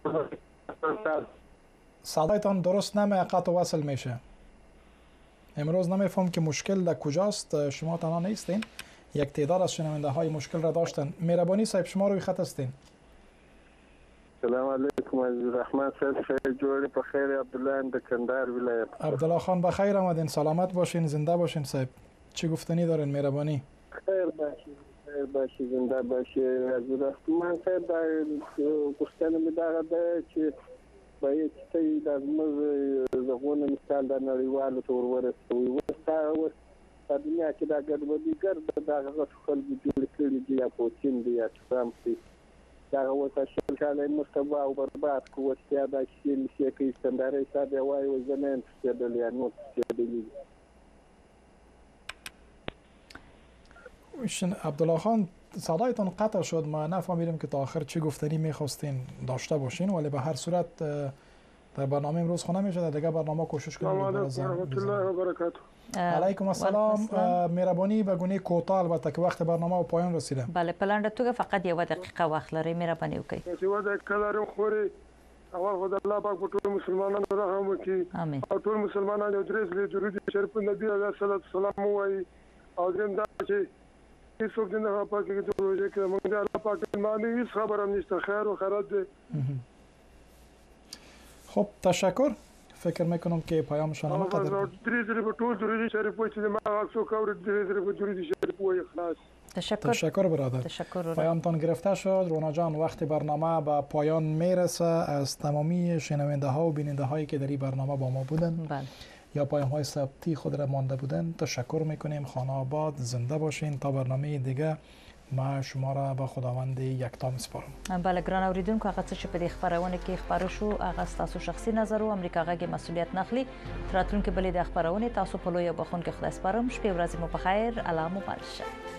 [SPEAKER 3] صدایتان درست نمیاد، قطع وصل میشه. امروز نمیفهم که مشکل در کجاست. شما تنها نیستین، یک تعداد از شنونده های مشکل را داشتن. مهربانی صاحب شما روی خط هستین.
[SPEAKER 6] سلام علیکم عزیز رحمان صاحب، خیر جوړی په خیر. عبدالله د کندهار ولایت.
[SPEAKER 3] عبدالله خان بخیر آمدین، سلامت باشین، زنده باشین صاحب. چی گفتنی دارین مهربانی؟
[SPEAKER 6] خیر باشی زنده باشی. عزیز رحمان صاحب دا گفتنه می دغه ده چې باید چې د موږ زغونه مثال د نړیوالو تور ورسوي وسه په دنیا کې دا ګډوډي ګرځي دا هغه خلک جوړ کړي دي یا پوتین دی یا ترامپ دی دا وسه شل مستبا او برباد کوته دا چې کې ستنداري حساب وایي وزنه ستدل یا نو ستدلی.
[SPEAKER 3] عبدالله خان صدایتان قطع شد، ما نفهمیدم که تا آخر چی گفتنی میخواستین داشته باشین، ولی به هر صورت در برنامه امروز خونه میشه، در دیگه برنامه کوشش کنیم. علیکم السلام. مهربانی به گونه کوتاه، البته که وقت برنامه و پایان رسیده.
[SPEAKER 2] بله پلنډه توګه فقط یو دقیقه وخت لري، مهرباني وکړئ.
[SPEAKER 13] یو دقیقه لرم خوري اول خدای الله پاک ټول مسلمانانو رحم وکړي او ټول مسلمانانو یو درې ځله درود شریف نبی علیه الصلاۃ والسلام وایي او دریم دا چې هیڅوک نه پاک کې د روزه کې موږ الله پاک باندې هیڅ خبر هم نشته، خیر و خیرات دی.
[SPEAKER 3] خب تشکر. فکر میکنم که پیام شما قدر تشکر برادر. پیامتان گرفته شد. رونا جان وقت برنامه به پایان میرسه. از تمامی شنونده ها و بیننده هایی که در این برنامه با ما بودن یا پیام های ثبتی خود را مانده بودن تشکر میکنیم. خانه آباد، زنده باشین. تا برنامه دیگه ما شما را به خداوند یکتا میسپارم.
[SPEAKER 2] بله ګران اوریدونکو، هغه څه چې په دې خبرونه کې خبرو شو هغه تاسو شخصي نظر او امریکا غږی مسؤلیت نخلي. راتلونکي بلې د خبرونه تاسو په لوی بخون کې خلاص پرم. شپه ورځې مو په خیر. الله مو بارشه.